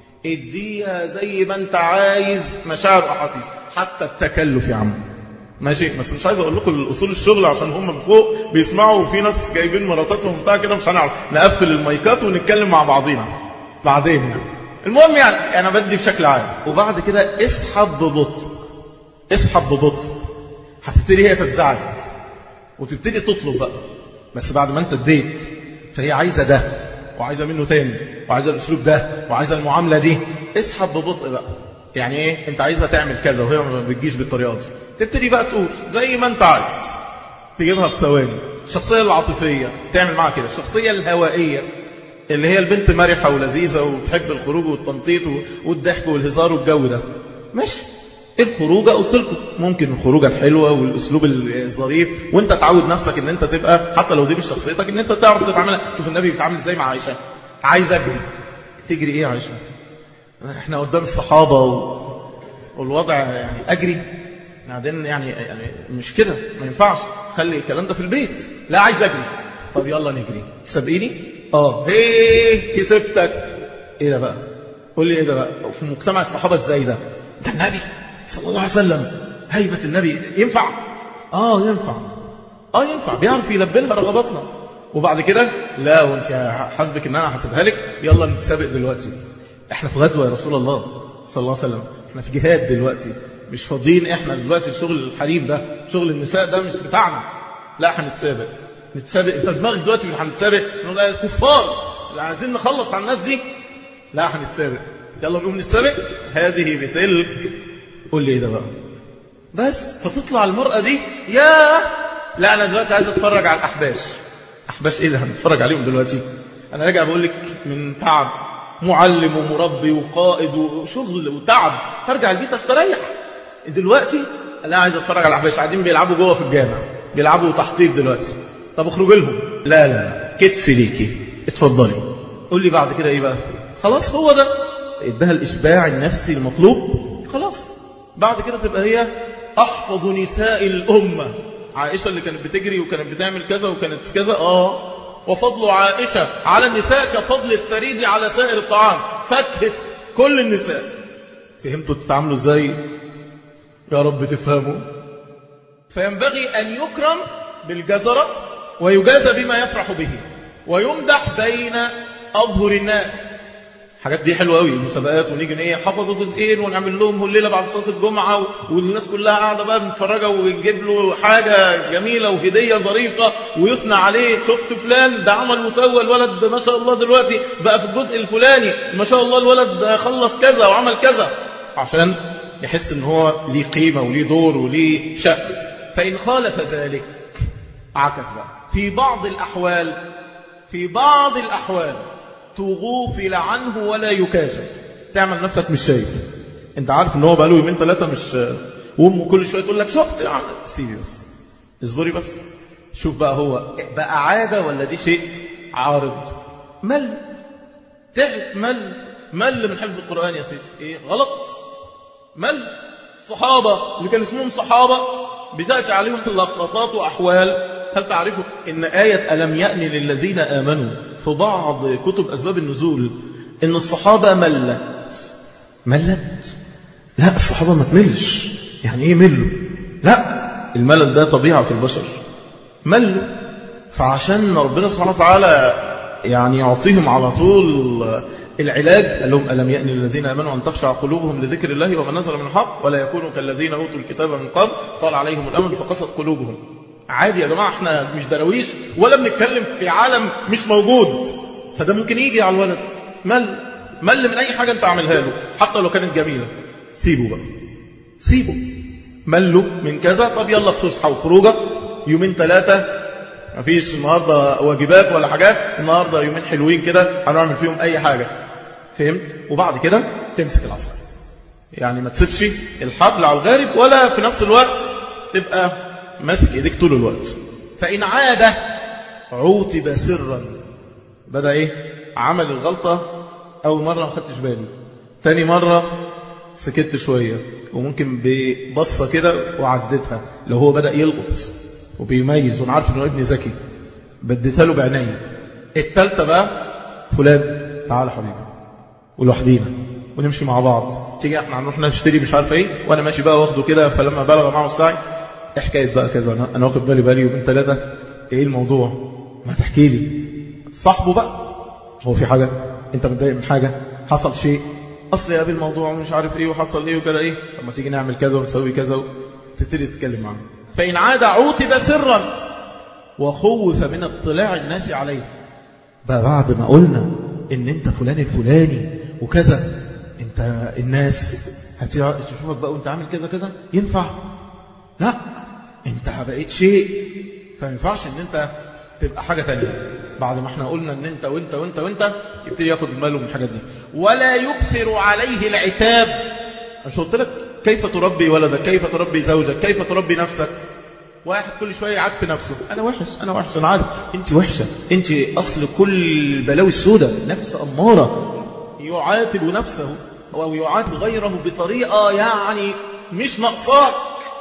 اديها زي ما انت عايز مشاعر وأحاسيس، حتى التكلف يا عم ماشي. بس مش عايز أقول لكم الأصول الشغل عشان هم فوق بيسمعوا، وفي ناس جايبين مراتاتهم بتاع كده مش هنعرف نقفل المايكات ونتكلم مع بعضينا بعدين يعني. المهم يعني أنا بدي بشكل عام. وبعد كده اسحب ببطء، اسحب ببطء. هتبتدي هي تتزعج وتبتدي تطلب بقى، بس بعد ما انت اديت فهي عايزة ده وعايزة منه تاني وعايزة الاسلوب ده وعايزة المعاملة دي. اسحب ببطء بقى. يعني ايه؟ انت عايزها تعمل كذا وهي ما بتجيش بالطريقة دي، تبتدي بقى تقول زي ما انت عايز، تجيبها بثواني. الشخصية العاطفية تعمل معها كده. الشخصية الهوائية اللي هي البنت مرحة ولذيذة وتحب الخروج والتنطيط والضحك والهزار والجو ده، مش الخروجة قلت لكم ممكن الخروجة الحلوة والأسلوب الظريف، وانت تعود نفسك ان انت تبقى حتى لو دي مش شخصيتك ان انت تعرف تتعامل. شوف النبي بيتعامل ازاي مع عائشة. عايز اجري. تجري ايه يا عائشة؟ احنا قدام الصحابة و... والوضع يعني اجري بعدين يعني يعني مش كده، ما ينفعش. خلي الكلام ده في البيت. لا عايز اجري. طب يلا نجري. تسابقيني؟ اه. ايه كسبتك؟ ايه ده بقى؟ قول لي ايه ده بقى؟ في مجتمع الصحابة ازاي ده؟ ده النبي صلى الله عليه وسلم، هيبة النبي. ينفع؟ آه ينفع. آه ينفع. بيعرف يلبي لها رغباتنا. وبعد كده لا وانت حسبك ان انا هسيبها لك، يلا نتسابق دلوقتي. احنا في غزوة يا رسول الله صلى الله عليه وسلم، احنا في جهاد دلوقتي، مش فاضيين احنا دلوقتي الشغل الحريم ده، شغل النساء ده مش بتاعنا. لا هنتسابق. نتسابق. انت دماغك دلوقتي مش هنتسابق نقول الكفار اللي عايزين نخلص على الناس دي. لا هنتسابق. يلا نقوم نتسابق. هذه بتلك. قول لي ايه ده بقى؟ بس فتطلع المرأة دي يا لا انا دلوقتي عايز اتفرج على الاحباش. احباش ايه اللي هنتفرج عليهم دلوقتي؟ انا راجع بقول لك من تعب، معلم ومربي وقائد وشغل وتعب، فارجع البيت استريح. دلوقتي لا عايز اتفرج على الاحباش، قاعدين بيلعبوا جوه في الجامع، بيلعبوا تحطيب دلوقتي. طب اخرج لهم. لا لا كتف ليكي اتفضلي. قول لي بعد كده ايه بقى؟ خلاص هو ده ادها الاشباع النفسي المطلوب. خلاص بعد كده تبقى هي أحفظ نساء الأمة. عائشة اللي كانت بتجري وكانت بتعمل كذا وكانت كذا آه وفضل عائشة على النساء كفضل الثريد على سائر الطعام، فكهت كل النساء. فهمتوا تتعاملوا ازاي؟ يا رب تفهموا. فينبغي أن يكرم بالجزرة ويجازى بما يفرح به ويمدح بين أظهر الناس. حاجات دي حلوة قوي المسابقات، ونيجي ايه حفظوا جزئين ونعمل لهم الليلة بعد صلاة الجمعة والناس كلها قاعدة بقى متفرجة ونجيب له حاجة جميلة وهدية ظريفة ويثنى عليه. شفت فلان ده عمل وسوى، الولد ما شاء الله دلوقتي بقى في الجزء الفلاني، ما شاء الله الولد خلص كذا وعمل كذا، عشان يحس ان هو ليه قيمة وليه دور وليه شأن. فإن خالف ذلك عكس بقى. في بعض الأحوال في بعض الأحوال تغوفل عنه ولا يكاشف، تعمل نفسك مش شايف. انت عارف ان هو بقاله يومين ثلاثة مش، وامه كل شوية تقول لك شفت يعني سيريوس، اصبري بس. شوف بقى هو بقى عادة ولا دي شيء عارض. مل تعب، مل مل من حفظ القرآن يا سيدي، ايه غلط؟ مل. صحابة اللي كان اسمهم صحابة بتأتي عليهم لقطات وأحوال. هل تعرفوا إن آية ألم يأن للذين آمنوا في بعض كتب أسباب النزول إن الصحابة ملت ملت لا، الصحابة ما تملش. يعني إيه ملوا؟ لا، الملل ده طبيعة في البشر. ملوا، فعشان ربنا سبحانه وتعالى يعني يعطيهم على طول العلاج قال لهم ألم يأن للذين آمنوا أن تخشع قلوبهم لذكر الله وما نزل من الحق ولا يكونوا كالذين أوتوا الكتاب من قبل طال عليهم الأمل فقست قلوبهم. عادي يا جماعة، احنا مش درويش ولا بنتكلم في عالم مش موجود، فده ممكن يجي على الولد. مل مل من أي حاجة انت عملها له حتى لو كانت جميلة، سيبه بقى، سيبه. مله من كذا، طب يلا فسحة وخروجة يومين ثلاثة، مفيش النهاردة واجبات ولا حاجات، النهاردة يومين حلوين كده هنعمل فيهم أي حاجة، فهمت؟ وبعد كده تمسك العصا، يعني ما تسيبش الحبل على الغارب ولا في نفس الوقت تبقى ماسك ايديك طول الوقت. فإن عاد عوتب سرا، بدأ ايه؟ عمل الغلطة أول مرة ما خدتش بالي، تاني مرة سكت شوية وممكن ببصة كده وعدتها. لو هو بدأ يلقط وبيميز وانا عارف انه ابني ذكي بديتها له بعناية. التالتة بقى فلان تعال حبيبي ولوحدينا ونمشي مع بعض، تيجي احنا هنروح نشتري مش عارف ايه وانا ماشي بقى واخده كده، فلما بلغ معه السعي حكاية بقى كذا، انا انا واخد بالي بالي يومين ثلاثة، ايه الموضوع؟ ما تحكي لي. صاحبه بقى، هو في حاجة انت متضايق من حاجة؟ حصل شيء؟ اصل يا ابي الموضوع مش عارف ايه وحصل ايه وكذا ايه، طب ما تيجي نعمل كذا ونسوي كذا، وتبتدي تتكلم معاه. فإن عاد عوتب سرا وخوف من اطلاع الناس عليه. بقى بعد ما قلنا ان انت فلان الفلاني وكذا، انت الناس هتشوفك بقى وانت عامل كذا كذا، ينفع؟ لا، انت بقيت شيء، فما ينفعش ان انت تبقى حاجة تانية. بعد ما احنا قلنا ان انت وانت وانت وانت يبتدي ياخد باله من الحاجات دي. ولا يكثر عليه العتاب. مش قلت لك كيف تربي ولدك، كيف تربي زوجك، كيف تربي نفسك؟ واحد كل شوية يعاتب نفسه، انا وحش انا وحش، انا عارف انت وحشة، انت اصل كل البلاوي السوداء، نفس امارة. يعاتب نفسه او يعاتب غيره بطريقة يعني مش ناقصاك،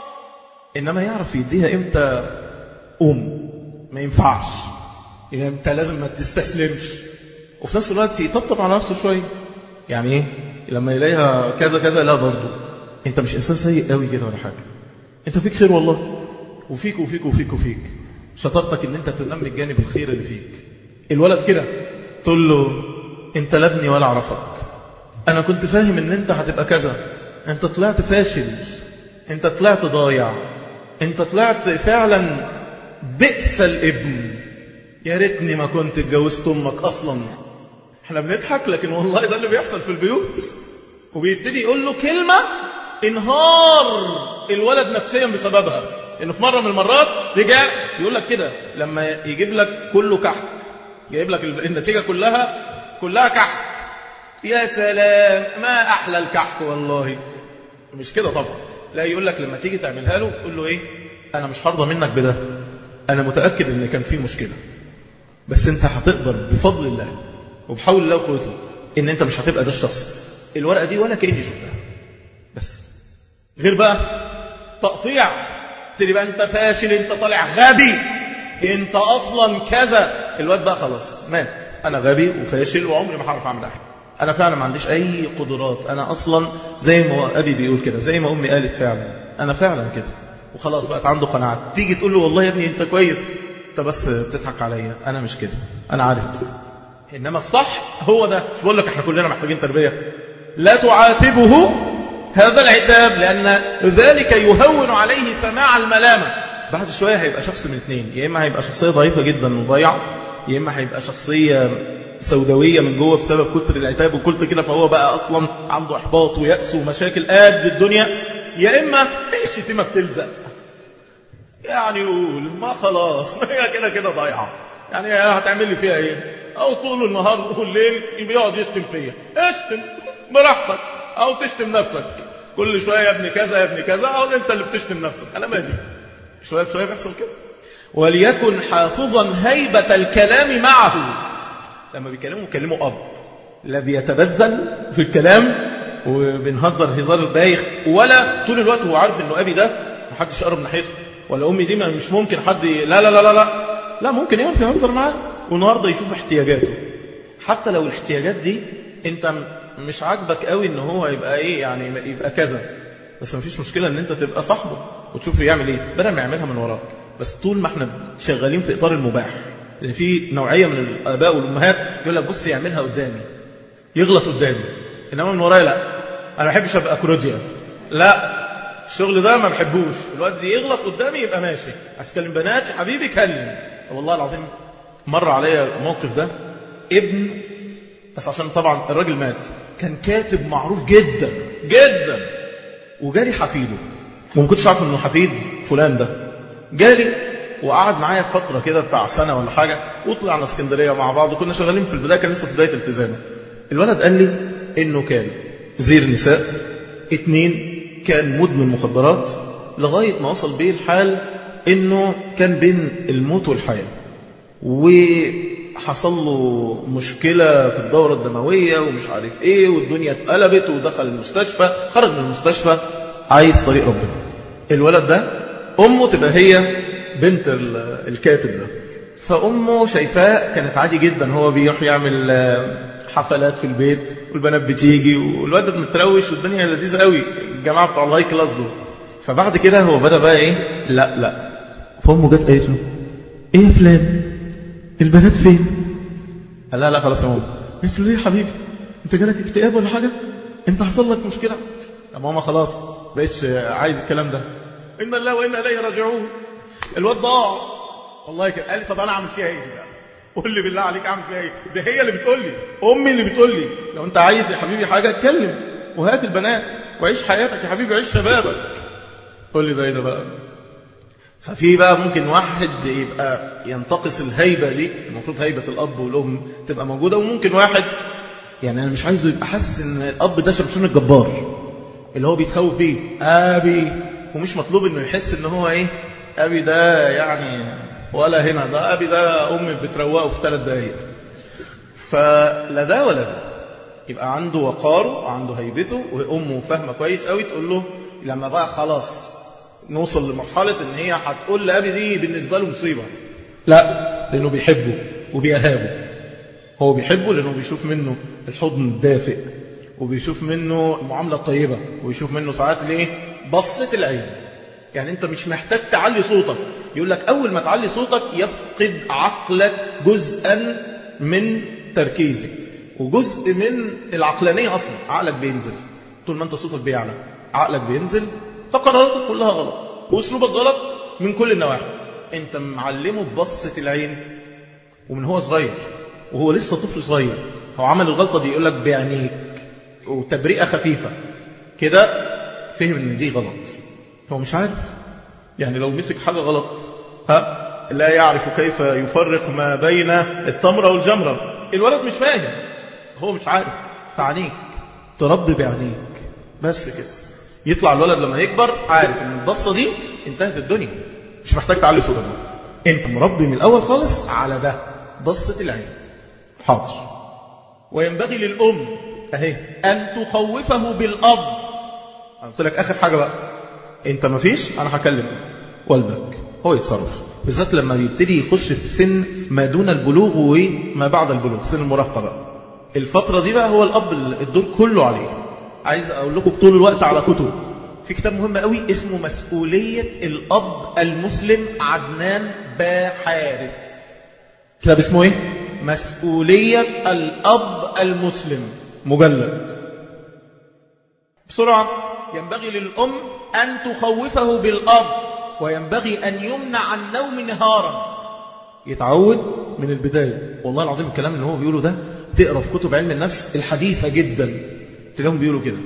انما يعرف يديها امتى. ام ما ينفعش، يعني انت لازم ما تستسلمش، وفي نفس الوقت يطبطب على نفسه شوية. يعني ايه لما يلاقيها كذا كذا؟ لا برضه انت مش انسان سيء قوي كده ولا حاجة، انت فيك خير والله، وفيك وفيك وفيك وفيك، شطارتك ان انت تنمي الجانب الخير اللي فيك. الولد كده تقول له انت لا ابني ولا اعرفك، انا كنت فاهم ان انت هتبقى كذا، انت طلعت فاشل، انت طلعت ضايع، انت طلعت فعلا بئس الابن، يا ريتني ما كنت اتجوزت امك اصلا. احنا بنضحك لكن والله ده اللي بيحصل في البيوت. وبيبتدي يقول له كلمة انهار الولد نفسيا بسببها، انه في مرة من المرات رجع يقول لك كده لما يجيب لك كله كحك، يجيب لك النتيجة كلها كلها كحك، يا سلام ما احلى الكحك والله. مش كده طبعا، لا، يقول لك لما تيجي تعملها له تقول له ايه، انا مش هرضى منك بده، انا متأكد ان كان في مشكلة، بس انت هتقدر بفضل الله وبحول الله وقوته ان انت مش هتبقى ده الشخص. الورقة دي ولا كأني شفتها، بس غير بقى تقطيع، تبقى انت فاشل، انت طالع غبي، انت اصلا كذا، الواد بقى خلاص مات، أنا غبي وفاشل وعمري ما هعرف أعمل حاجة، أنا فعلا ما عنديش أي قدرات، أنا أصلا زي ما أبي بيقول كده، زي ما أمي قالت فعلا أنا فعلا كده. وخلاص بقت عنده قناعات. تيجي تقول له والله يا ابني أنت كويس، أنت بس بتضحك عليا، أنا مش كده، أنا عارف. إنما الصح هو ده. مش بقول لك إحنا كلنا محتاجين تربية؟ لا تعاتبه هذا العتاب، لأن ذلك يهون عليه سماع الملامة. بعد شوية هيبقى شخص من اثنين، يا إما هيبقى شخصية ضعيفة جدا وضيع، يا إما هيبقى شخصية سوداوية من جوه بسبب كتر العتاب وكل كده، فهو بقى أصلا عنده إحباط ويأس ومشاكل قد الدنيا. يا إما الشتيمة بتلزق، يعني يقول ما خلاص هي كده كده ضايعة، يعني هتعمل لي فيها إيه؟ أو طول النهار والليل بيقعد يشتم فيا، اشتم براحتك، أو تشتم نفسك كل شوية يا ابن كذا يا ابن كذا، أو أنت اللي بتشتم نفسك، أنا مالي. شوية بشوية بيحصل كده. وليكن حافظا هيبة الكلام معه. لما بيكلموا كلموا أب، لا بيتبذل في الكلام وبنهزر هزار بايخ، ولا طول الوقت هو عارف إنه أبي ده محدش يقرب ناحيته، ولا أمي دي مش ممكن حد ي... لا لا لا لا لا لا ممكن يعرف يهزر معاه، والنهارده يشوف احتياجاته، حتى لو الاحتياجات دي أنت مش عاجبك قوي إن هو يبقى إيه، يعني يبقى كذا، بس مفيش مشكلة إن أنت تبقى صاحبه وتشوف يعمل إيه بدل ما يعملها من وراك. بس طول ما احنا شغالين في إطار المباح، لأن في نوعية من الآباء والأمهات يقول لك بص يعملها قدامي، يغلط قدامي، إنما من ورايا لا، أنا ما بحبش أبقى كروديا، لا الشغل ده ما بحبوش، الواد يغلط قدامي يبقى ماشي، أسكلم بنات حبيبي كلم. والله العظيم مر عليا الموقف ده، ابن بس عشان طبعا الراجل مات، كان كاتب معروف جدا جدا، وجالي حفيده وما كنتش عارف انه حفيد فلان ده، جالي وقعد معايا فترة كده بتاع سنة ولا حاجة، وطلعنا اسكندرية مع بعض، وكنا شغالين في البداية، كان لسه في بداية التزامه. الولد قال لي انه كان زير نساء، اتنين كان مدمن مخدرات، لغاية ما وصل بيه الحال انه كان بين الموت والحياة، وحصل له مشكلة في الدورة الدموية ومش عارف ايه، والدنيا اتقلبت ودخل المستشفى، خرج من المستشفى عايز طريق ربنا. الولد ده أمه تبقى هي بنت الكاتب ده، فأمه شايفاه كانت عادي جدا، هو بيروح يعمل حفلات في البيت والبنات بتيجي والولد متروش والدنيا لذيذة قوي، الجماعة بتوع الهاي كلاس دول. فبعد كده هو بدأ بقى ايه، لا لا، فأمه جت قالت له ايه يا فلان البنات فين؟ قال لا لا خلاص يا ماما. قالت له ليه يا حبيبي انت جالك اكتئاب ولا حاجة؟ انت حصل لك مشكلة؟ يا ماما خلاص بقيتش عايز الكلام ده، إن الله وإنا إليه راجعون. الواد ضاع والله كده. قال لي طب أنا أعمل فيها إيه دي بقى؟ قول لي بالله عليك أعمل فيها إيه؟ ده هي اللي بتقول لي، أمي اللي بتقول لي لو أنت عايز يا حبيبي حاجة اتكلم وهات البنات وعيش حياتك يا حبيبي، عيش شبابك. قول لي ده إيه ده بقى؟ ففي بقى ممكن واحد يبقى ينتقص الهيبة دي، المفروض هيبة الأب والأم تبقى موجودة، وممكن واحد يعني أنا مش عايزه يبقى حاسس إن الأب ده شمشون الجبار اللي هو بيتخوف بيه أبي، ومش مطلوب إنه يحس إن هو إيه أبي ده يعني ولا هنا، ده أبي ده أمي بتروقه في ثلاث دقايق. فلا ده ولا ده، يبقى عنده وقاره وعنده هيبته، وأمه فاهمة كويس قوي تقول له لما بقى خلاص نوصل لمرحلة إن هي هتقول لأبي دي بالنسبة له مصيبة، لا لأنه بيحبه وبيهابه. هو بيحبه لأنه بيشوف منه الحضن الدافئ، وبيشوف منه المعاملة الطيبة، وبيشوف منه ساعات ليه بصة العين. يعني أنت مش محتاج تعلي صوتك، يقول لك أول ما تعلي صوتك يفقد عقلك جزءا من تركيزك، وجزء من العقلانية أصلا، عقلك بينزل طول ما أنت صوتك بيعلى، عقلك بينزل، فقراراتك كلها غلط وأسلوبك غلط من كل النواحي. أنت معلمه ببصة العين ومن هو صغير، وهو لسه طفل صغير، هو عمل الغلطة دي يقول لك بعينيك وتبرئة خفيفة كده، فهم ان دي غلط، هو مش عارف. يعني لو مسك حاجة غلط ها لا يعرف كيف يفرق ما بين التمرة والجمرة، الولد مش فاهم، هو مش عارف. فعنيك تربي بعينيك بس كده، يطلع الولد لما يكبر عارف ان البصة دي انتهت الدنيا، مش محتاج تعلي صوتك، انت مربي من الاول خالص على ده، بصة العين. حاضر. وينبغي للأم اهي أن تخوفه بالأب. قلت لك آخر حاجة بقى، أنت ما فيش، أنا هكلم والدك هو يتصرف. بالذات لما بيبتدي يخش في سن ما دون البلوغ وما بعد البلوغ، سن المراهقة بقى. الفترة دي بقى هو الأب الدور كله عليه. عايز أقول لكم طول الوقت على كتب. في كتاب مهم قوي اسمه مسؤولية الأب المسلم عدنان باحارث. كتاب اسمه ايه؟ مسؤولية الأب المسلم، مجلد. بسرعة. ينبغي للأم أن تخوفه بالأب، وينبغي أن يمنع النوم نهارا. يتعود من البداية. والله العظيم الكلام اللي هو بيقوله ده تقرأ في كتب علم النفس الحديثة جدا تلاقيهم بيقولوا كده.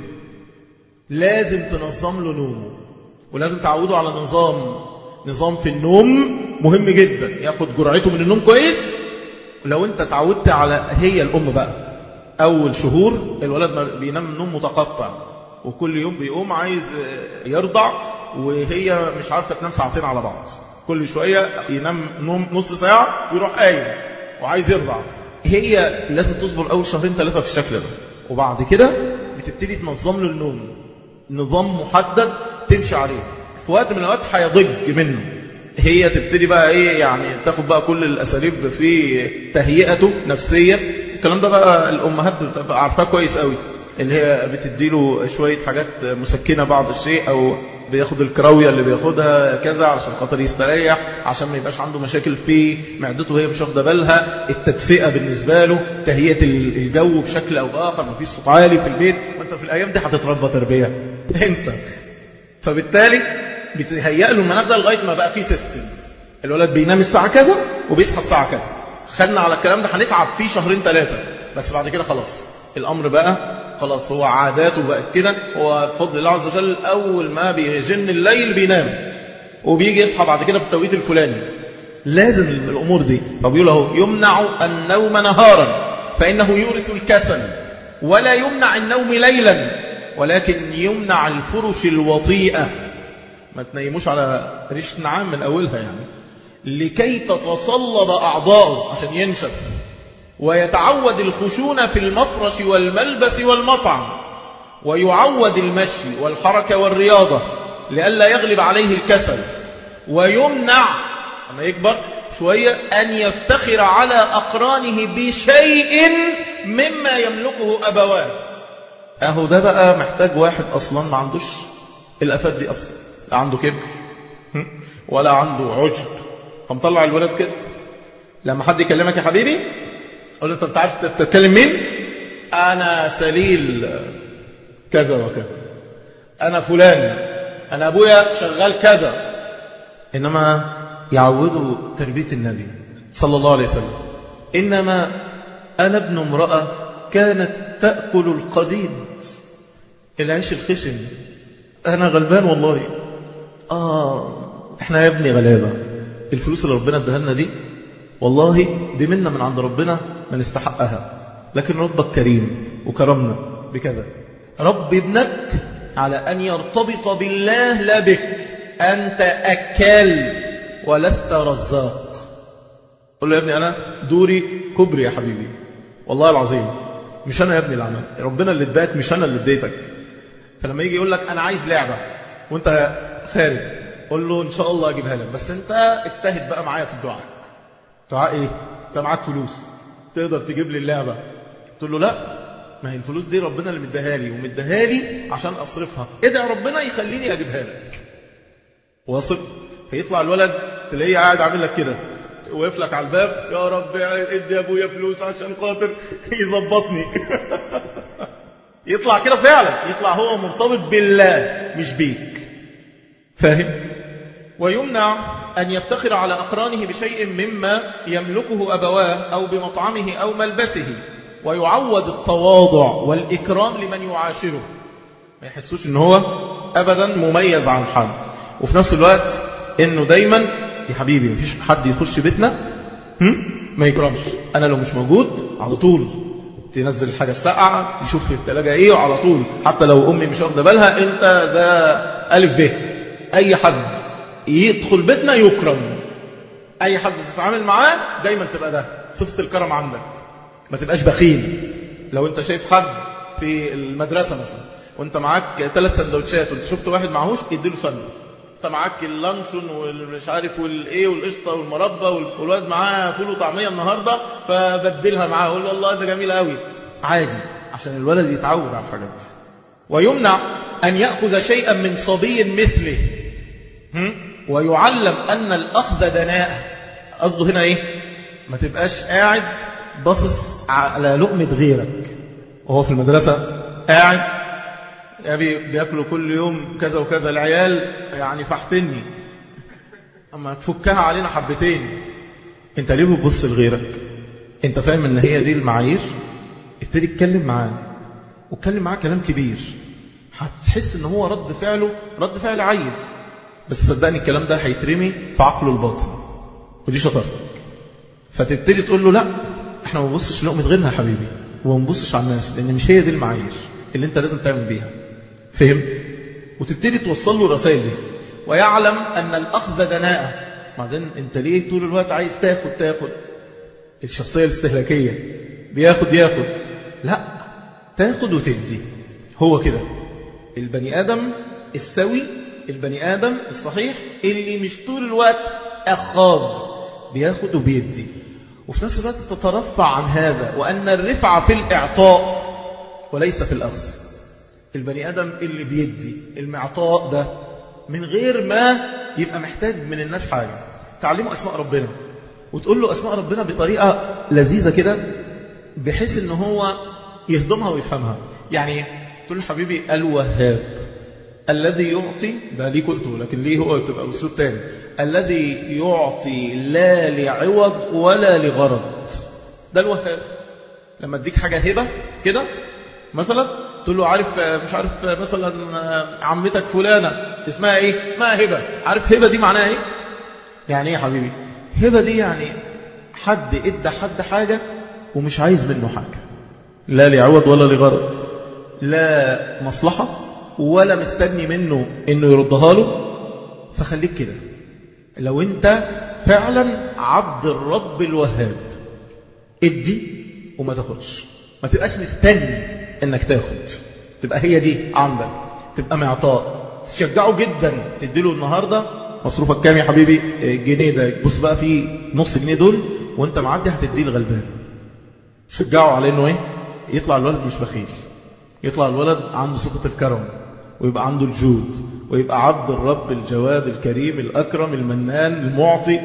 لازم تنظم له نومه، ولازم تعوده على نظام نظام في النوم مهم جدا. ياخد جرعته من النوم كويس. لو انت تعودت على هي الأم بقى أول شهور الولد بينام نوم متقطع، وكل يوم بيقوم عايز يرضع وهي مش عارفة تنام ساعتين على بعض، كل شوية ينام نوم نص ساعة ويروح قايم وعايز يرضع. هي لازم تصبر أول شهرين ثلاثة في الشكل ده، وبعد كده بتبتدي تنظم له النوم نظام محدد تمشي عليه. في وقت من الوقت هيضج منه، هي تبتدي بقى ايه يعني تاخد بقى كل الأساليب في تهيئته نفسيا. الكلام ده بقى الأمهات بتبقى عارفاه كويس قوي، اللي هي بتديله شوية حاجات مسكنة بعض الشيء، أو بياخد الكراوية اللي بياخدها كذا عشان خاطر يستريح، عشان ما يبقاش عنده مشاكل في معدته هي مش واخده بالها. التدفئة بالنسبة له، تهيئة الجو بشكل أو بآخر، ما فيش صوت عالي في البيت، وانت في الأيام دي هتتربى تربية انسى. فبالتالي بتهيئ له المناخ ده لغاية ما بقى فيه سيستم. الولد بينام الساعة كذا وبيصحى الساعة كذا. خدنا على الكلام ده هنتعب فيه شهرين ثلاثة، بس بعد كده خلاص الأمر بقى خلاص هو عاداته بقت كده. هو بفضل الله عز وجل أول ما بيجن الليل بينام وبيجي يصحى بعد كده في التوقيت الفلاني. لازم الأمور دي. فبيقول له يمنع النوم نهارا فإنه يورث الكسل، ولا يمنع النوم ليلا ولكن يمنع الفرش الوطيئة. ما تنيموش على ريش نعام من أولها يعني، لكي تتصلب أعضاؤه عشان ينشف، ويتعود الخشونة في المفرش والملبس والمطعم، ويعود المشي والحركة والرياضة لئلا يغلب عليه الكسل. ويمنع لما يكبر شوية أن يفتخر على أقرانه بشيء مما يملكه أبواه. أهو ده بقى محتاج واحد أصلا ما عندوش الأفات دي أصلا، لا عنده كبر ولا عنده عجب، فمطلع الولد كده. لما حد يكلمك يا حبيبي قول له انت عارف تتكلم مين؟ انا سليل كذا وكذا، انا فلان، انا ابويا شغال كذا. انما يعودوا تربية النبي صلى الله عليه وسلم. انما انا ابن امرأة كانت تأكل القديد، العيش الخشن، انا غلبان والله. اه احنا يا ابني غلابة. الفلوس اللي ربنا اداها لنا دي والله دي منا من عند ربنا ما نستحقها، لكن ربك كريم وكرمنا بكذا. رب ابنك على أن يرتبط بالله لا بك. أنت أكل ولست رزاق. قل له يا ابني أنا دوري كبري يا حبيبي، والله العظيم مش أنا يا ابني اللي عملت، ربنا اللي اداك مش أنا اللي اديتك. فلما يجي يقول لك أنا عايز لعبة وانت خارج، قل له إن شاء الله أجيبها لك، بس انت اجتهد بقى معايا في الدعاء. دعاء ايه؟ انت معاك فلوس تقدر تجيب لي اللعبة؟ تقول له لا، ما هي الفلوس دي ربنا اللي مديها لي ومديها لي عشان اصرفها، ادعي ربنا يخليني اجيبها لك. واصل؟ فيطلع الولد تلاقيه قاعد عامل لك كده، وقف لك على الباب، يا رب ادي ابويا فلوس عشان خاطر يظبطني. يطلع كده فعلا، يطلع هو مرتبط بالله مش بيك. فاهم؟ ويمنع أن يفتخر على أقرانه بشيء مما يملكه أبواه أو بمطعمه أو ملبسه، ويعود التواضع والإكرام لمن يعاشره، ما يحسوش إنه هو أبدا مميز عن حد. وفي نفس الوقت إنه دايما يا حبيبي مفيش حد يخش بيتنا ما يكرمش. أنا لو مش موجود على طول تنزل الحاجة الساقعة، تشوف في الثلاجة إيه، وعلى طول حتى لو أمي مش واخدة بالها أنت ده ألف ب. أي حد يدخل بيتنا يكرم، أي حد تتعامل معاه دايما تبقى ده صفة الكرم عندك، ما تبقاش بخيل. لو أنت شايف حد في المدرسة مثلا وأنت معاك ثلاث سندوتشات وأنت شفت واحد معهوش اديله سندوتش، انت معاك اللانشون والمش عارف والايه والقشطه والمربى والولاد معاه فول وطعميه النهارده فبدلها معاه اقول له والله ده جميل قوي عادي عشان الولد يتعود على الحاجات دي. ويمنع ان ياخذ شيئا من صبي مثله ويعلم ان الاخذ دناء. قصده هنا ايه؟ ما تبقاش قاعد باصص على لقمه غيرك وهو في المدرسه قاعد يعني بياكلوا كل يوم كذا وكذا العيال يعني فحتني اما تفكها علينا حبتين. انت ليه بتبص لغيرك؟ انت فاهم ان هي دي المعايير؟ ابتدي اتكلم معاه واتكلم معاه كلام كبير هتحس ان هو رد فعله رد فعل عيل بس صدقني الكلام ده هيترمي في عقله الباطن ودي شطارتك. فتبتدي تقول له لا احنا ما بنبصش لقمه غيرنا يا حبيبي وما بنبصش على الناس لان مش هي دي المعايير اللي انت لازم تعمل بيها. فهمت؟ وتبتدي توصل له الرسائل دي. ويعلم ان الاخذ دناءه. بعدين انت ليه طول الوقت عايز تاخد تاخد؟ الشخصيه الاستهلاكيه بياخد ياخد لا تاخد وتدي. هو كده البني ادم السوي البني ادم الصحيح اللي مش طول الوقت اخاذ بياخد وبيدي وفي نفس الوقت تترفع عن هذا وان الرفعه في الاعطاء وليس في الاخذ. البني ادم اللي بيدي المعطاء ده من غير ما يبقى محتاج من الناس حاجه. تعلمه اسماء ربنا وتقول له اسماء ربنا بطريقه لذيذه كده بحيث ان هو يهضمها ويفهمها. يعني تقول له حبيبي الوهاب الذي يعطي ده ليه قلته لكن ليه هو بتبقى اسلوب تاني. الذي يعطي لا لعوض ولا لغرض ده الوهاب. لما اديك حاجه هبه كده مثلا تقول له عارف مش عارف مثلا عمتك فلانه اسمها ايه؟ اسمها هبه. عارف هبه دي معناها ايه؟ يعني ايه يا حبيبي؟ هبه دي يعني حد ادى حد حاجه ومش عايز منه حاجه لا لعوض ولا لغرض لا مصلحه ولا مستني منه انه يردها له. فخليك كده لو انت فعلا عبد الرب الوهاب ادي وما تاخدش. ما تبقاش مستني انك تاخد تبقى هي دي عندك تبقى معطاء. تشجعه جدا تديله النهارده مصروفك كام يا حبيبي؟ جنيه. ده بص بقى في نص جنيه دول وانت معدي هتديه الغلبان. شجعه على انه ايه؟ يطلع الولد مش بخيل يطلع الولد عنده صفة الكرم ويبقى عنده الجود ويبقى عبد الرب الجواد الكريم الأكرم المنان المعطي.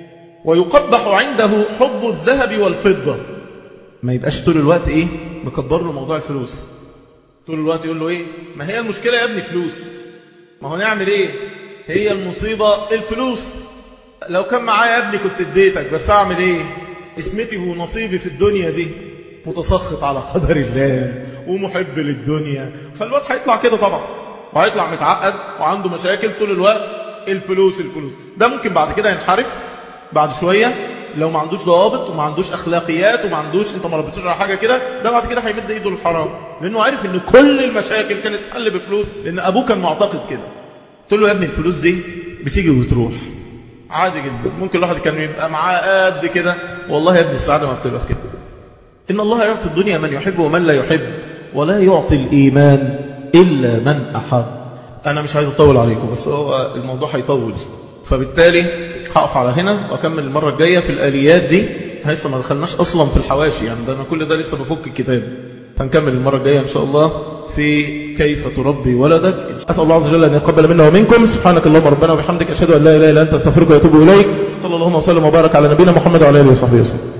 ويقبح عنده حب الذهب والفضة. ما يبقاش طول الوقت ايه مكبر له موضوع الفلوس. طول الوقت يقول له ايه ما هي المشكلة يا ابني فلوس. ما هو نعمل ايه؟ هي المصيبة الفلوس. لو كان معايا يا ابني كنت اديتك بس اعمل ايه؟ اسمتي ونصيبي في الدنيا دي. متسخط على قدر الله ومحب للدنيا. فالوقت هيطلع كده طبعا وهيطلع متعقد وعنده مشاكل طول الوقت. الفلوس الفلوس ده ممكن بعد كده ينحرف بعد شوية لو ما عندوش ضوابط وما عندوش أخلاقيات وما عندوش انت ما ربطوش على حاجة كده. ده بعد كده هيمد ايده للحرام لأنه عارف ان كل المشاكل كانت تحل بفلوس لأن أبوه كان معتقد كده. تقول له يا ابني الفلوس دي بتيجي وتروح عادي جدا. ممكن الواحد كان يبقى معاه قد كده والله يا ابني السعادة ما بتبقى في كده. إن الله يعطي الدنيا من يحب ومن لا يحب ولا يعطي الإيمان إلا من أحب. أنا مش عايز أطول عليكم بس هو الموضوع هيطول فبالتالي هقف على هنا وأكمل المرة الجاية في الآليات دي. لسه ما دخلناش أصلا في الحواشي يعني ده أنا كل ده لسه بفك الكتاب. فنكمل المرة الجاية إن شاء الله في كيف تربي ولدك. أسأل الله عز وجل أن يقبل منا ومنكم. سبحانك اللهم ربنا وبحمدك أشهد أن لا إله إلا أنت أستغفرك وأتوب إليك. صلى الله وسلم وبارك على نبينا محمد وعلى آله وصحبه وسلم.